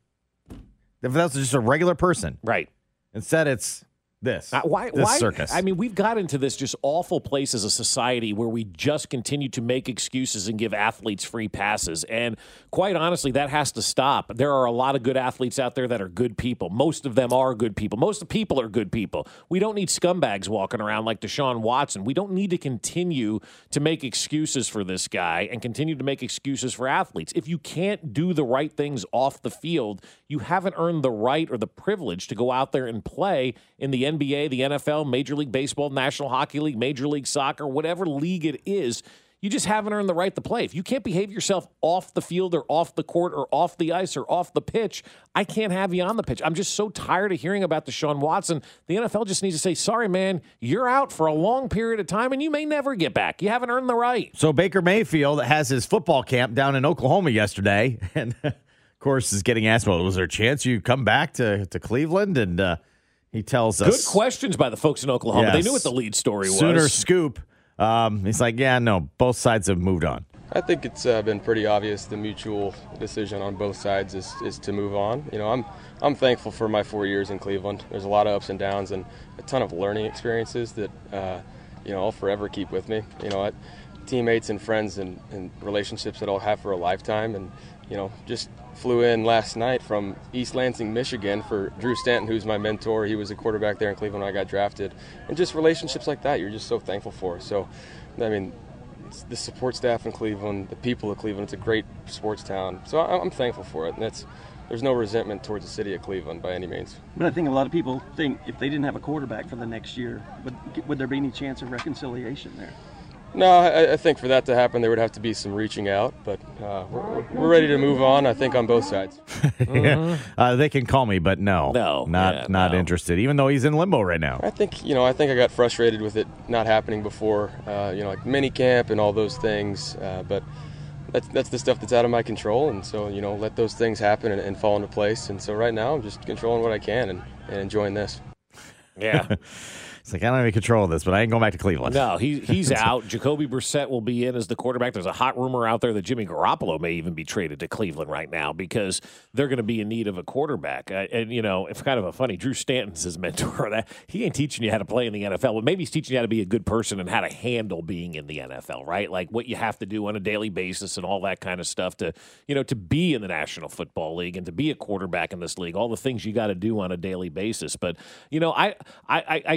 S4: if that's just a regular person,
S5: right?
S4: Instead, it's this.
S5: Uh, why?
S4: This
S5: why?
S4: circus.
S5: I mean, we've got into this just awful place as a society where we just continue to make excuses and give athletes free passes. And quite honestly, that has to stop. There are a lot of good athletes out there that are good people. Most of them are good people. Most of the people are good people. We don't need scumbags walking around like Deshaun Watson. We don't need to continue to make excuses for this guy and continue to make excuses for athletes. If you can't do the right things off the field, you haven't earned the right or the privilege to go out there and play in the N B A, the N F L, Major League Baseball, National Hockey League, Major League Soccer, whatever league it is. You just haven't earned the right to play. If you can't behave yourself off the field or off the court or off the ice or off the pitch, I can't have you on the pitch. I'm just so tired of hearing about Deshaun Watson. The N F L just needs to say, sorry, man, you're out for a long period of time and you may never get back. You haven't earned the right.
S4: So Baker Mayfield has his football camp down in Oklahoma yesterday, and of course is getting asked, well, was there a chance you come back to, to Cleveland? And uh, he tells us.
S5: Good questions by the folks in Oklahoma.
S4: Yes.
S5: They knew what the lead story was.
S4: Sooner scoop. Um, he's like, yeah, no, both sides have moved on.
S12: I think it's uh, been pretty obvious the mutual decision on both sides is, is to move on. You know, I'm I'm thankful for my four years in Cleveland. There's a lot of ups and downs and a ton of learning experiences that uh, you know I'll forever keep with me. You know, I, teammates and friends and, and relationships that I'll have for a lifetime. And you know, just flew in last night from East Lansing, Michigan for Drew Stanton, who's my mentor. He was a quarterback there in Cleveland when I got drafted. And just relationships like that, you're just so thankful for. So, I mean, it's the support staff in Cleveland, the people of Cleveland, it's a great sports town. So I'm thankful for it. And that's, there's no resentment towards the city of Cleveland by any means.
S13: But I think a lot of people think if they didn't have a quarterback for the next year, would, would there be any chance of reconciliation there?
S12: No, I, I think for that to happen, there would have to be some reaching out, but uh, we're, we're ready to move on, I think, on both sides.
S4: yeah. uh, they can call me, but no.
S5: No.
S4: Not
S5: yeah,
S4: not
S5: no.
S4: interested, even though he's in limbo right now.
S12: I think, you know, I think I got frustrated with it not happening before, uh, you know, like mini camp and all those things, uh, but that's, that's the stuff that's out of my control, and so, you know, let those things happen and, and fall into place. And so right now I'm just controlling what I can and, and enjoying this.
S5: Yeah.
S4: It's like, I don't have any control of this, but I ain't going back to Cleveland.
S5: No, he, he's out. Jacoby Brissett will be in as the quarterback. There's a hot rumor out there that Jimmy Garoppolo may even be traded to Cleveland right now because they're going to be in need of a quarterback. Uh, and, you know, it's kind of a funny. Drew Stanton's his mentor. That He ain't teaching you how to play in the N F L, but maybe he's teaching you how to be a good person and how to handle being in the N F L, right? Like what you have to do on a daily basis and all that kind of stuff to, you know, to be in the National Football League and to be a quarterback in this league, all the things you got to do on a daily basis. But, you know, I, I, I sit here and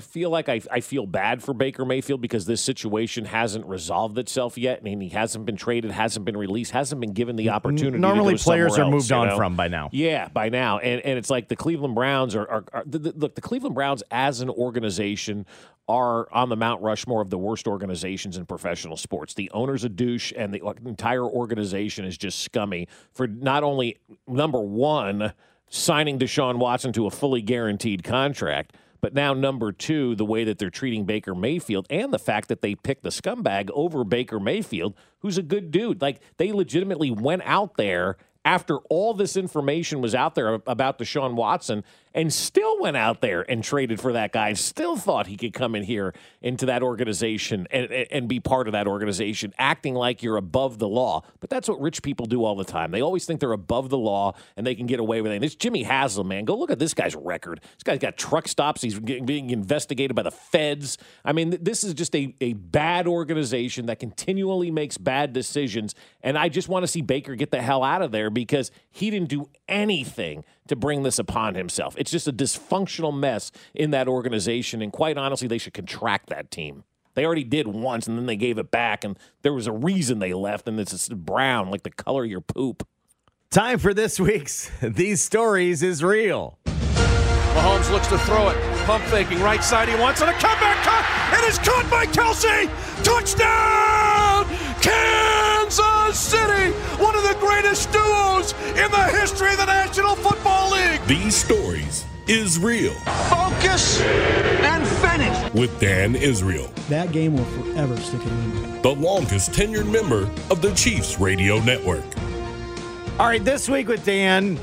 S5: feel like I, I feel bad for Baker Mayfield because this situation hasn't resolved itself yet, and he hasn't been traded, hasn't been released, hasn't been given the opportunity.
S4: Normally,
S5: to go
S4: players are
S5: else,
S4: moved
S5: you
S4: on
S5: know?
S4: from by now.
S5: Yeah, by now, and and it's like the Cleveland Browns are, are, are the, the, look. The Cleveland Browns as an organization are on the Mount Rushmore of the worst organizations in professional sports. The owner's a douche, and the entire organization is just scummy for not only number one signing Deshaun Watson to a fully guaranteed contract. But now, number two, the way that they're treating Baker Mayfield and the fact that they picked the scumbag over Baker Mayfield, who's a good dude. Like, they legitimately went out there after all this information was out there about Deshaun Watson and still went out there and traded for that guy, still thought he could come in here into that organization and, and be part of that organization, acting like you're above the law. But that's what rich people do all the time. They always think they're above the law and they can get away with it. This Jimmy Haslam, man, go look at this guy's record. This guy's got truck stops. He's being investigated by the feds. I mean, this is just a, a bad organization that continually makes bad decisions. And I just want to see Baker get the hell out of there because he didn't do anything to bring this upon himself. It's just a dysfunctional mess in that organization, and quite honestly, they should contract that team. They already did once, and then they gave it back, and there was a reason they left, and it's brown, like the color of your poop.
S4: Time for this week's These Stories is Real.
S14: Mahomes looks to throw it. Pump faking, right side he wants, and a comeback cut. It is caught by Kelsey. Touchdown! Kansas City! One of the greatest duos in the history of the National Football League.
S15: These Stories is Real.
S14: Focus and finish.
S15: With Dan Israel.
S16: That game will forever stick in memory.
S15: The longest tenured member of the Chiefs Radio Network.
S4: All right, this week with Dan,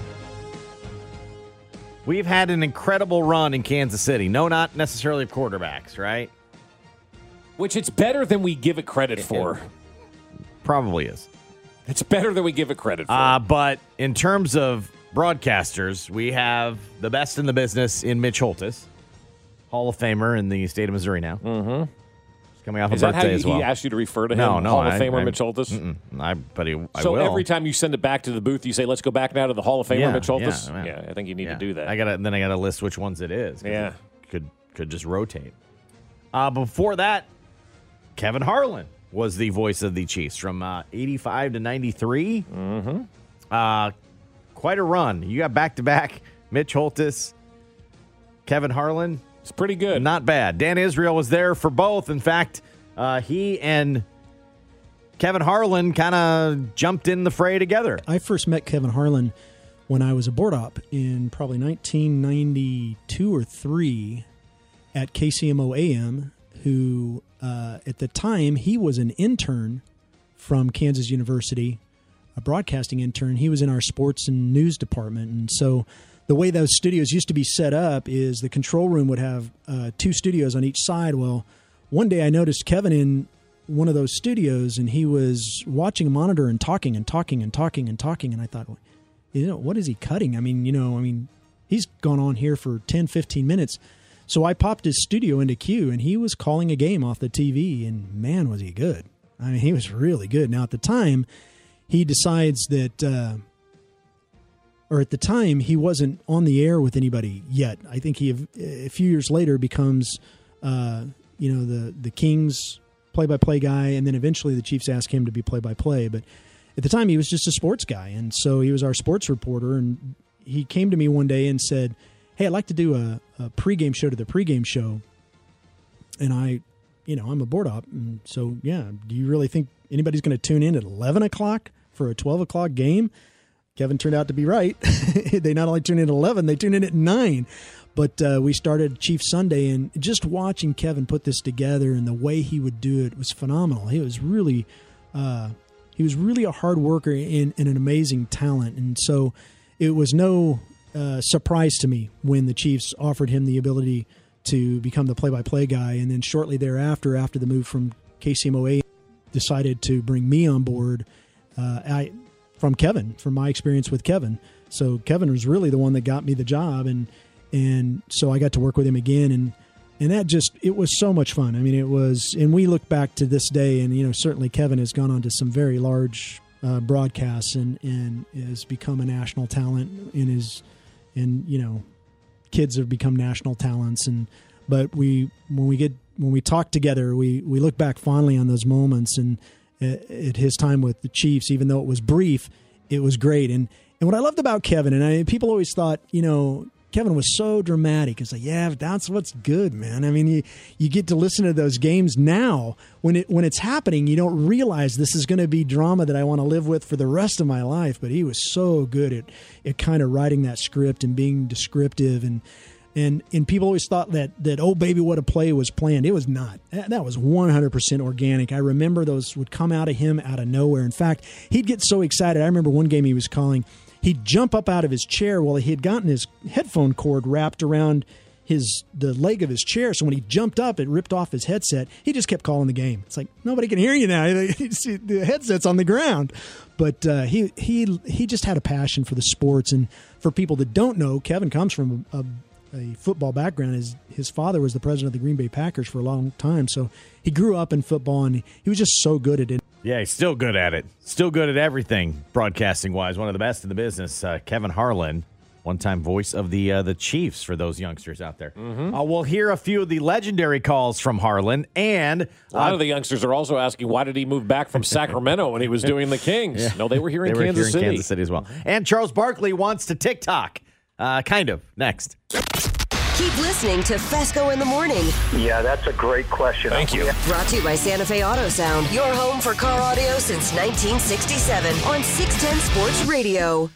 S4: we've had an incredible run in Kansas City. No, not necessarily quarterbacks, right?
S5: Which it's better than we give it credit for.
S4: Probably is.
S5: It's better than we give it credit for.
S4: Uh, but in terms of broadcasters, we have the best in the business in Mitch Holthus, Hall of Famer in the state of Missouri now.
S5: Mm-hmm.
S4: He's coming off
S5: Is
S4: a
S5: that
S4: birthday
S5: how
S4: as well.
S5: he asked you to refer to him?
S4: No, no.
S5: Hall of
S4: I,
S5: Famer
S4: I,
S5: Mitch Holthus?
S4: Mm-mm. I, but he, I
S5: so
S4: will.
S5: every time you send it back to the booth, you say, let's go back now to the Hall of Famer
S4: Yeah,
S5: Mitch Holthus?
S4: yeah,
S5: Yeah,
S4: yeah.
S5: I think you need
S4: Yeah.
S5: to do that.
S4: I gotta then I gotta list which ones it is. 'cause
S5: Yeah.
S4: it could could just rotate. Uh, before that, Kevin Harlan was the voice of the Chiefs from uh, eighty-five to ninety-three.
S5: Mm-hmm.
S4: Uh, quite a run. You got back to back Mitch Holthus, Kevin Harlan.
S5: It's pretty good.
S4: Not bad. Dan Israel was there for both. In fact, uh, he and Kevin Harlan kind of jumped in the fray together.
S16: I first met Kevin Harlan when I was a board op in probably nineteen ninety-two or three at K C M O A M, who uh, at the time he was an intern from Kansas University, a broadcasting intern. He was in our sports and news department. And so the way those studios used to be set up is the control room would have uh, two studios on each side. Well, one day I noticed Kevin in one of those studios, and he was watching a monitor and talking and talking and talking and talking. And I thought, well, you know, what is he cutting? I mean, you know, I mean, he's gone on here for ten, fifteen minutes. So I popped his studio into queue, and he was calling a game off the T V, and man, was he good. I mean, he was really good. Now, at the time, he decides that, uh, or at the time, he wasn't on the air with anybody yet. I think he, a few years later, becomes, uh, you know, the, the Kings play-by-play guy, and then eventually the Chiefs asked him to be play-by-play. But at the time, he was just a sports guy, and so he was our sports reporter, and he came to me one day and said, hey, I'd like to do a, a pregame show to the pregame show. And I, you know, I'm a board op. And so, yeah, do you really think anybody's going to tune in at eleven o'clock for a twelve o'clock game? Kevin turned out to be right. They not only tune in at eleven, they tune in at nine. But uh, we started Chief Sunday, and just watching Kevin put this together and the way he would do it was phenomenal. He was really, uh, he was really a hard worker and, and an amazing talent. And so it was no Uh, surprise to me when the Chiefs offered him the ability to become the play-by-play guy, and then shortly thereafter, after the move from K C M O A, decided to bring me on board uh, I, from Kevin, from my experience with Kevin. So Kevin was really the one that got me the job, and and so I got to work with him again, and and that just, it was so much fun. I mean, it was, and we look back to this day, and you know, certainly Kevin has gone on to some very large uh, broadcasts and and has become a national talent in his. And, you know, kids have become national talents. And but we when we get when we talk together, we we look back fondly on those moments and at, at his time with the Chiefs, even though it was brief, it was great. And and what I loved about Kevin, and I, people always thought, you know, Kevin was so dramatic. It's like, yeah, that's what's good, man. I mean, you, you get to listen to those games now. When it when it's happening, you don't realize this is going to be drama that I want to live with for the rest of my life. But he was so good at, at kind of writing that script and being descriptive. And and and people always thought that, that oh, baby, what a play was planned. It was not. That was one hundred percent organic. I remember those would come out of him out of nowhere. In fact, he'd get so excited. I remember one game he was calling. He'd jump up out of his chair while he had gotten his headphone cord wrapped around his the leg of his chair. So when he jumped up, it ripped off his headset. He just kept calling the game. It's like, nobody can hear you now. The headset's on the ground. But uh, he he he just had a passion for the sports. And for people that don't know, Kevin comes from a, a football background. His, his father was the president of the Green Bay Packers for a long time. So he grew up in football, and he was just so good at it.
S4: Yeah, he's still good at it. Still good at everything, broadcasting-wise. One of the best in the business. Uh, Kevin Harlan, one-time voice of the uh, the Chiefs for those youngsters out there. Mm-hmm. Uh, we'll hear a few of the legendary calls from Harlan. And uh,
S5: a lot of the youngsters are also asking, why did he move back from Sacramento when he was doing the Kings? Yeah. No, they were here in
S4: they
S5: Kansas
S4: were here
S5: City.
S4: in Kansas City as well. And Charles Barkley wants to TikTok. Uh, kind of. Next.
S6: Keep listening to Fesco in the Morning.
S17: Yeah, that's a great question.
S5: Thank you.
S6: Brought to you by Santa Fe Auto Sound, your home for car audio since nineteen sixty-seven on six ten Sports Radio.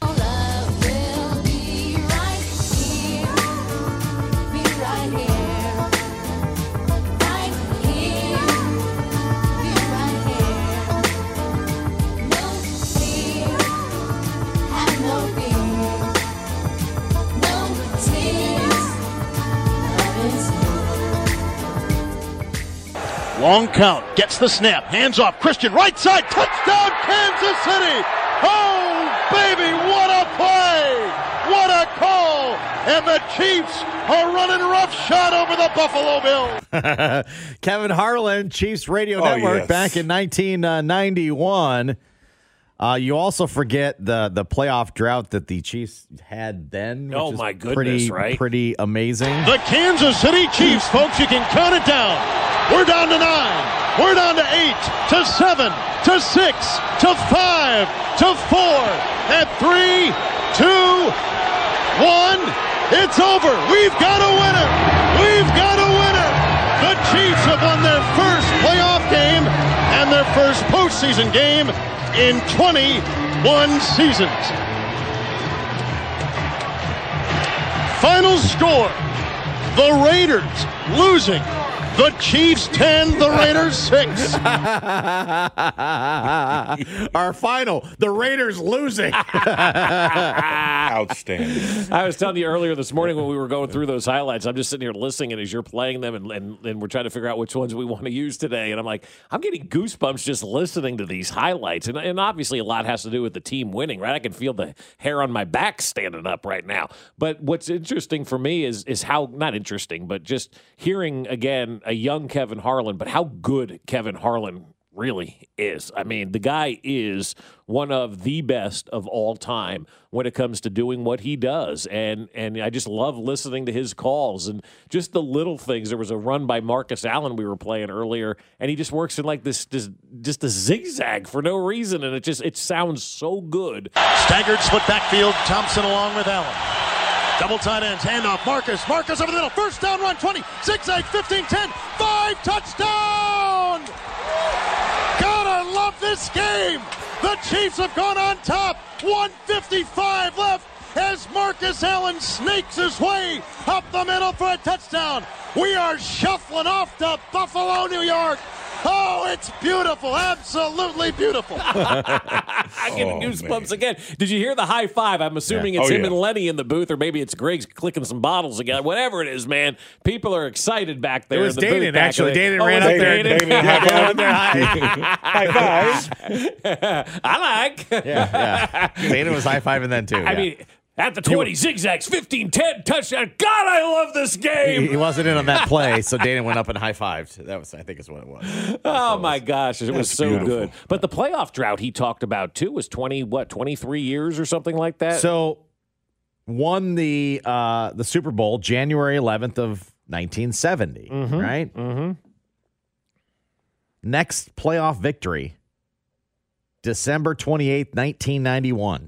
S14: Long count, gets the snap, hands off, Christian, right side, touchdown, Kansas City! Oh, baby, what a play! What a call! And the Chiefs are running roughshod over the Buffalo Bills.
S4: Kevin Harlan, Chiefs Radio
S10: Oh,
S4: Network,
S10: yes.
S4: back in nineteen ninety-one. Uh, you also forget the the playoff drought that the Chiefs had then. Which
S5: Oh,
S4: is
S5: my goodness,
S4: pretty,
S5: right?
S4: Pretty amazing.
S14: The Kansas City Chiefs, folks, you can count it down. We're down to nine. We're down to eight, to seven, to six, to five, to four, at three, two, one. It's over. We've got a winner. We've got a winner. The Chiefs have won their first playoff game and their first postseason game in twenty-one seasons. Final score, the Raiders losing. The Chiefs ten, the Raiders six.
S4: Our final, the Raiders losing.
S10: Outstanding.
S5: I was telling you earlier this morning when we were going through those highlights, I'm just sitting here listening, and as you're playing them, and, and, and we're trying to figure out which ones we want to use today, and I'm like, I'm getting goosebumps just listening to these highlights, and, and obviously a lot has to do with the team winning, right? I can feel the hair on my back standing up right now. But what's interesting for me is is how, not interesting, but just hearing, again, a young Kevin Harlan, but how good Kevin Harlan really is. I mean, the guy is one of the best of all time when it comes to doing what he does. And and I just love listening to his calls and just the little things. There was a run by Marcus Allen we were playing earlier, and he just works in like this, this just a zigzag for no reason, and it just it sounds so good.
S14: Staggered split backfield, Thompson along with Allen. Double tight ends, handoff, Marcus, Marcus over the middle, first down run, twenty, zigzag, fifteen, ten, five, touchdown! God, I love this game! The Chiefs have gone on top, one fifty-five left as Marcus Allen snakes his way up the middle for a touchdown. We are shuffling off to Buffalo, New York. Oh, it's beautiful. Absolutely beautiful.
S5: I get
S10: Oh,
S5: goosebumps again. Did you hear the high five? I'm assuming
S10: Yeah.
S5: it's
S10: Oh,
S5: him
S10: yeah.
S5: and Lenny in the booth, or maybe it's Greg's clicking some bottles again. Whatever it is, man. People are excited back there.
S4: It was
S5: in the booth
S4: Danon,
S5: back
S4: actually.
S5: there.
S4: Danon
S5: Oh,
S4: ran
S5: was
S4: up
S5: it
S4: there.
S5: Danon?
S10: Danon
S5: Yeah,
S10: high five.
S5: high five. I like.
S4: Yeah, yeah. Dana was high-fiving then, too.
S5: I
S4: yeah.
S5: mean, at the twenty, zigzags, fifteen, ten, touchdown. God, I love this
S4: He,
S5: game.
S4: he wasn't in on that play, so Dana went up and high-fived. That was, I think, is what it was.
S5: Oh, my gosh. It was
S10: That's
S5: so
S10: beautiful.
S5: good. But the playoff drought he talked about, too, was twenty, what, twenty-three years or something like that?
S4: So, won the uh, the Super Bowl January eleventh of nineteen seventy,
S5: Mhm.
S4: right?
S5: Mm-hmm.
S4: Next playoff victory, December twenty-eighth, nineteen ninety-one.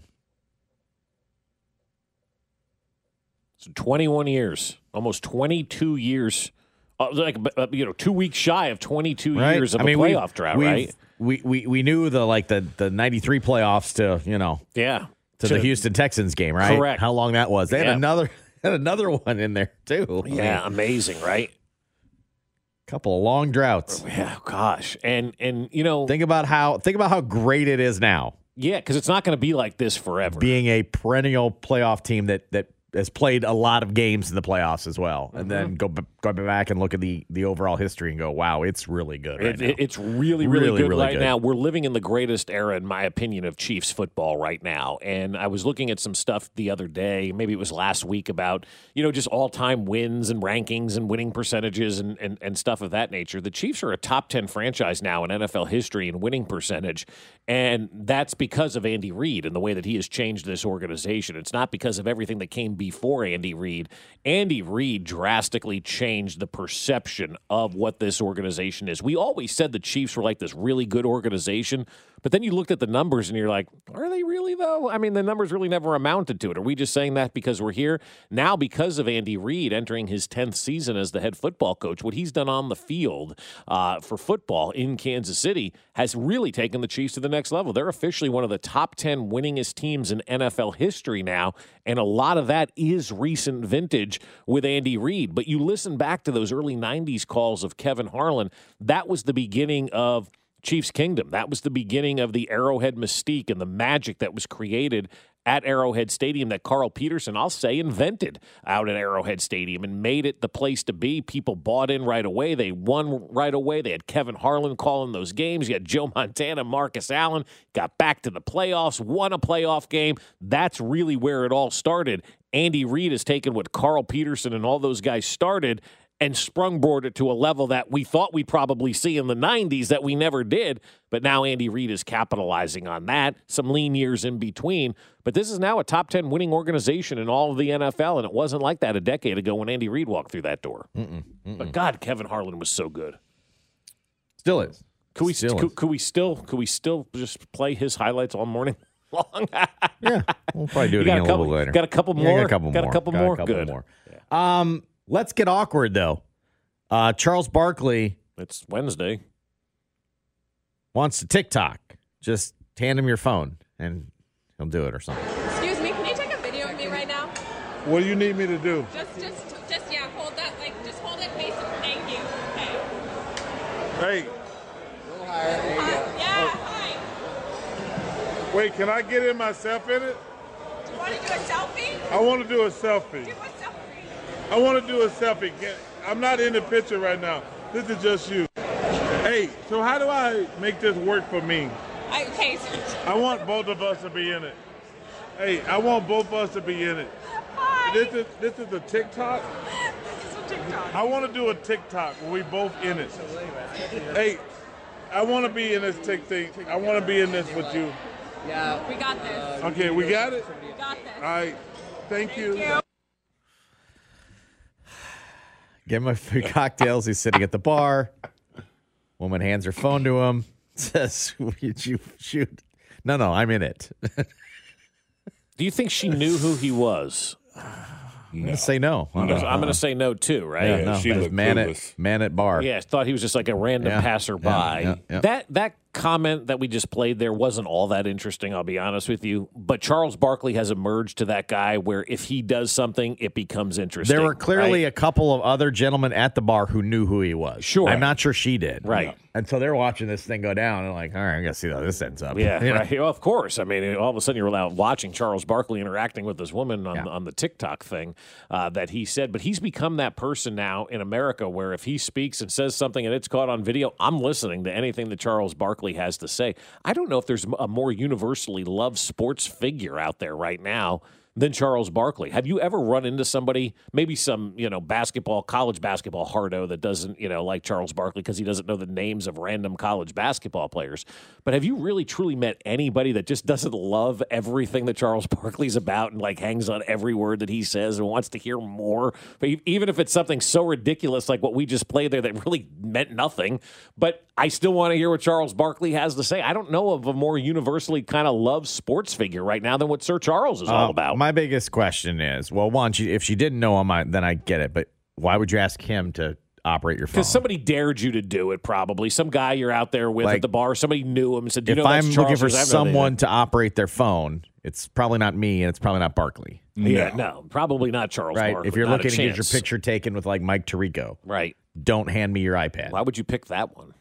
S5: So twenty-one years, almost twenty-two years, uh, like uh, you know, two weeks shy of twenty-two
S4: Right?
S5: years of
S4: I mean,
S5: a
S4: we've-
S5: playoff drought,
S4: we've-
S5: right?
S4: We, we we knew the like the the ninety-three playoffs to, you know,
S5: Yeah.
S4: to
S5: To-
S4: the Houston Texans game, right?
S5: Correct.
S4: How long that was. They had
S5: Yeah.
S4: another had another one in there too.
S5: Yeah, amazing, right?
S4: Couple of long droughts.
S5: Yeah, gosh. And and you know,
S4: Think about how think about how great it is now,
S5: yeah, because it's not going to be like this forever.
S4: being a perennial playoff team that that has played a lot of games in the playoffs as well, and then go b- go back and look at the the overall history and go, wow, it's really good right
S5: It,
S4: now.
S5: it- it's really, really,
S4: Really,
S5: good
S4: really
S5: right
S4: good.
S5: now. We're living in the greatest era, in my opinion, of Chiefs football right now. And I was looking at some stuff the other day, maybe it was last week, about, you know, just all-time wins and rankings and winning percentages and, and, and stuff of that nature. The Chiefs are a top ten franchise now in N F L history in winning percentage, and that's because of Andy Reid and the way that he has changed this organization. It's not because of everything that came before Andy Reid. Andy Reid drastically changed the perception of what this organization is. We always said the Chiefs were like this really good organization, but then you looked at the numbers and you're like, are they really though? I mean, the numbers really never amounted to it. Are we just saying that because we're here? Now, because of Andy Reid entering his tenth season as the head football coach, what he's done on the field uh, for football in Kansas City has really taken the Chiefs to the next level. They're officially one of the top ten winningest teams in N F L history now, and a lot of that is recent vintage with Andy Reid. But you listen back to those early nineties calls of Kevin Harlan, that was the beginning of Chiefs Kingdom. That was the beginning of the Arrowhead mystique and the magic that was created at Arrowhead Stadium that Carl Peterson, I'll say, invented out at Arrowhead Stadium and made it the place to be. People bought in right away. They won right away. They had Kevin Harlan calling those games. You had Joe Montana, Marcus Allen, got back to the playoffs, won a playoff game. That's really where it all started. Andy Reid has taken what Carl Peterson and all those guys started and sprungboard it to a level that we thought we'd probably see in the nineties that we never did. But now Andy Reid is capitalizing on that, some lean years in between. But this is now a top ten winning organization in all of the N F L, and it wasn't like that a decade ago when Andy Reid walked through that door.
S4: Mm-mm, mm-mm.
S5: But God, Kevin Harlan was so good.
S4: Still is.
S5: Could we,
S4: Still
S5: could,
S4: is.
S5: could we still could we still just play his highlights all morning long?
S4: Yeah, we'll probably do
S5: You
S4: it
S5: got
S4: again
S5: a
S4: a
S5: couple-
S4: little later.
S5: got a couple
S4: Yeah,
S5: more?
S4: got a couple
S5: Got a
S4: more.
S5: couple
S4: Got
S5: more?
S4: A couple
S5: Good.
S4: more. Um, let's get awkward though. Uh, Charles Barkley
S5: It's Wednesday.
S4: wants to TikTok. Just hand him your phone and he'll do it or something.
S18: Excuse me, can you take a video of me right now?
S19: What do you need me to do?
S18: Just, just, just, yeah, hold that, like, just hold it face and thank you. Okay.
S19: Hey,
S18: Hi, yeah, hi.
S19: wait, can I get in myself in it?
S18: Do you want to do a selfie?
S19: I want to do a selfie.
S18: Do a selfie.
S19: I want to do a selfie. Can- I'm not in the picture right now. This is just you. Hey, so how do I make this work for me?
S18: I, okay, so,
S19: I want both of us to be in it. Hey, I want both of us to be in it.
S18: hi.
S19: This is this is a TikTok.
S18: This is a TikTok.
S19: I want to do a TikTok where we both in it. Hey, I want to be in this TikTok. I want to be in this with you.
S18: Yeah. We got this.
S19: Okay, we got it?
S18: We got this.
S19: All right. Thank you.
S18: you.
S4: Get him a few cocktails. He's sitting at the bar. Woman hands her phone to him. Says, "Would you shoot?" No, no, I'm in it.
S5: Do you think she knew who he was?
S4: I'm gonna say no.
S5: I'm gonna, I'm gonna say no too, right?
S4: Yeah, no,
S10: she
S4: that is
S10: looked
S4: man
S10: clueless.
S4: at man at bar.
S5: Yeah, I thought he was just like a random
S4: Yeah,
S5: passerby.
S4: yeah, yeah, yeah.
S5: That that comment that we just played there wasn't all that interesting, I'll be honest with you. But Charles Barkley has emerged to that guy where if he does something, it becomes interesting.
S4: There were clearly
S5: right?
S4: a couple of other gentlemen at the bar who knew who he was.
S5: Sure.
S4: I'm not sure she did.
S5: Right.
S4: And so they're watching this thing go down and like, all right, I gotta see how this ends up.
S5: Yeah,
S4: You know?
S5: right. Well, of course. I mean, all of a sudden you're out watching Charles Barkley interacting with this woman on,
S4: Yeah.
S5: on the TikTok thing uh, that he said. But he's become that person now in America where if he speaks and says something and it's caught on video, I'm listening to anything that Charles Barkley has to say. I don't know if there's a more universally loved sports figure out there right now than Charles Barkley. Have you ever run into somebody, maybe some, you know, basketball, college basketball hardo that doesn't, you know, like Charles Barkley because he doesn't know the names of random college basketball players. But have you really truly met anybody that just doesn't love everything that Charles Barkley's about and like hangs on every word that he says and wants to hear more? But even if it's something so ridiculous like what we just played there that really meant nothing, but I still want to hear what Charles Barkley has to say. I don't know of a more universally kind of loved sports figure right now than what Sir Charles is all
S4: Uh,
S5: about.
S4: My biggest question is, well, one, she, if she didn't know him, I, then I get it. But why would you ask him to operate your phone?
S5: Because somebody dared you to do it, probably. Some guy you're out there with
S4: Like,
S5: at the bar, somebody knew him and said, you
S4: if
S5: know, that's
S4: I'm
S5: Charles.
S4: looking for
S5: I have no idea.
S4: someone to operate their phone, it's probably not me, and it's probably not Barkley.
S5: Yeah, no, probably not Charles
S4: Right?
S5: Barkley.
S4: If you're
S5: Not
S4: looking
S5: a
S4: to get your
S5: chance.
S4: picture taken with like Mike Tirico,
S5: Right.
S4: don't hand me your iPad.
S5: Why would you pick that one?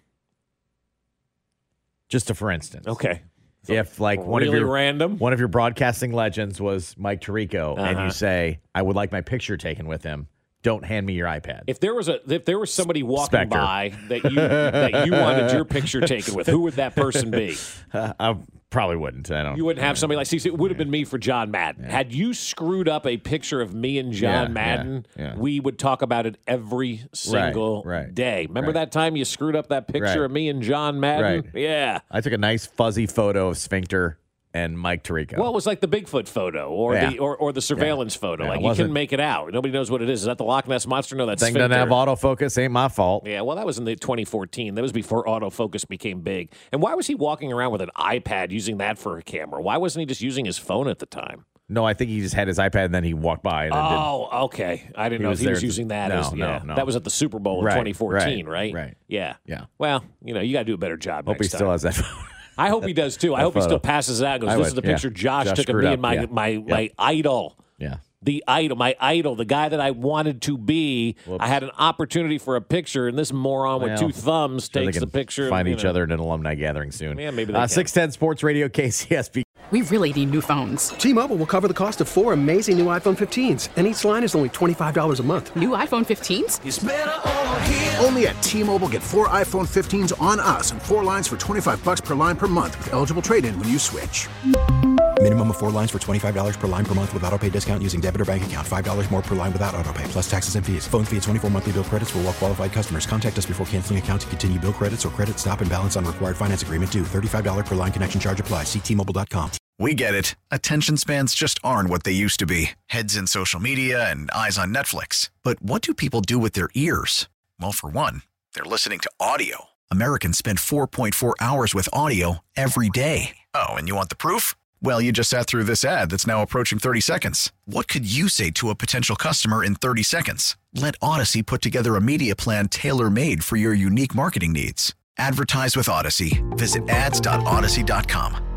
S4: Just a for instance.
S5: Okay.
S4: If like one
S5: really
S4: of your
S5: random,
S4: one of your broadcasting legends was Mike Tirico, and
S5: Uh-huh.
S4: you say, "I would like my picture taken with him," don't hand me your iPad.
S5: If there was a if there was somebody walking
S4: Spectre.
S5: by that you that you wanted your picture taken with, who would that person be?
S4: Uh, I probably wouldn't. I don't.
S5: You wouldn't have somebody like, see, it would have been me for John Madden. Had you screwed up a picture of me and John
S4: Yeah,
S5: Madden,
S4: yeah, yeah.
S5: we would talk about it every single
S4: right,
S5: day. Remember
S4: right.
S5: that time you screwed up that picture
S4: Right.
S5: of me and John Madden?
S4: Right.
S5: Yeah.
S4: I took a nice fuzzy photo of Sphincter and Mike Tirico.
S5: Well, it was like the Bigfoot photo or
S4: Yeah.
S5: the or, or the surveillance photo.
S4: Yeah,
S5: like
S4: it
S5: you
S4: wasn't-
S5: couldn't make it out. Nobody knows what it is. Is that the Loch Ness Monster? No, that's
S4: Thing
S5: Sphincter.
S4: doesn't have autofocus. Ain't my fault.
S5: Yeah, well, that was in the twenty fourteen. That was before autofocus became big. And why was he walking around with an iPad using that for a camera? Why wasn't he just using his phone at the time?
S4: No, I think he just had his iPad and then he walked by. And then
S5: Oh, okay. I didn't
S4: He
S5: know
S4: was
S5: if he was
S4: there-
S5: using that.
S4: no,
S5: as,
S4: no,
S5: yeah.
S4: no.
S5: That was at the Super Bowl in
S4: Right,
S5: twenty fourteen,
S4: right,
S5: right?
S4: right.
S5: Yeah.
S4: Yeah.
S5: Well, you know, you got to do a better job
S4: Hope he
S5: next
S4: still
S5: time.
S4: has that phone.
S5: I hope he does too. I
S4: That
S5: hope he
S4: photo.
S5: still passes it out and goes,
S4: I
S5: this
S4: would,
S5: is the
S4: yeah.
S5: picture Josh,
S4: Josh
S5: took of
S4: screwed
S5: me
S4: up,
S5: and my,
S4: yeah.
S5: my,
S4: Yeah.
S5: my idol.
S4: Yeah.
S5: The idol, my idol, the guy that I wanted to be.
S4: Whoops.
S5: I had an opportunity for a picture, and this moron with
S4: Well,
S5: two thumbs
S4: sure they
S5: takes
S4: can
S5: the picture.
S4: Find
S5: you
S4: each
S5: know.
S4: other at an alumni gathering soon.
S5: Yeah, maybe they
S4: uh,
S5: can.
S4: six ten Sports Radio, K C S B.
S20: We really need new phones.
S21: T-Mobile will cover the cost of four amazing new iPhone fifteens, and each line is only twenty-five dollars a month.
S20: New iPhone fifteens?
S21: It's better over here.
S1: Only at T-Mobile, get four iPhone fifteens on us and four lines for twenty-five bucks per line per month with eligible trade-in when you switch.
S2: Minimum of four lines for twenty-five dollars per line per month with auto pay discount using debit or bank account. five dollars more per line without auto pay, plus taxes and fees. Phone fee at twenty-four monthly bill credits for well-qualified customers. Contact us before canceling account to continue bill credits or credit stop and balance on required finance agreement due. thirty-five dollars per line connection charge applies. See T Mobile dot com.
S3: We get it. Attention spans just aren't what they used to be. Heads in social media and eyes on Netflix. But what do people do with their ears? Well, for one, they're listening to audio. Americans spend four point four hours with audio every day. Oh, and you want the proof? Well, you just sat through this ad that's now approaching thirty seconds. What could you say to a potential customer in thirty seconds? Let Odyssey put together a media plan tailor-made for your unique marketing needs. Advertise with Odyssey. Visit ads dot odyssey dot com.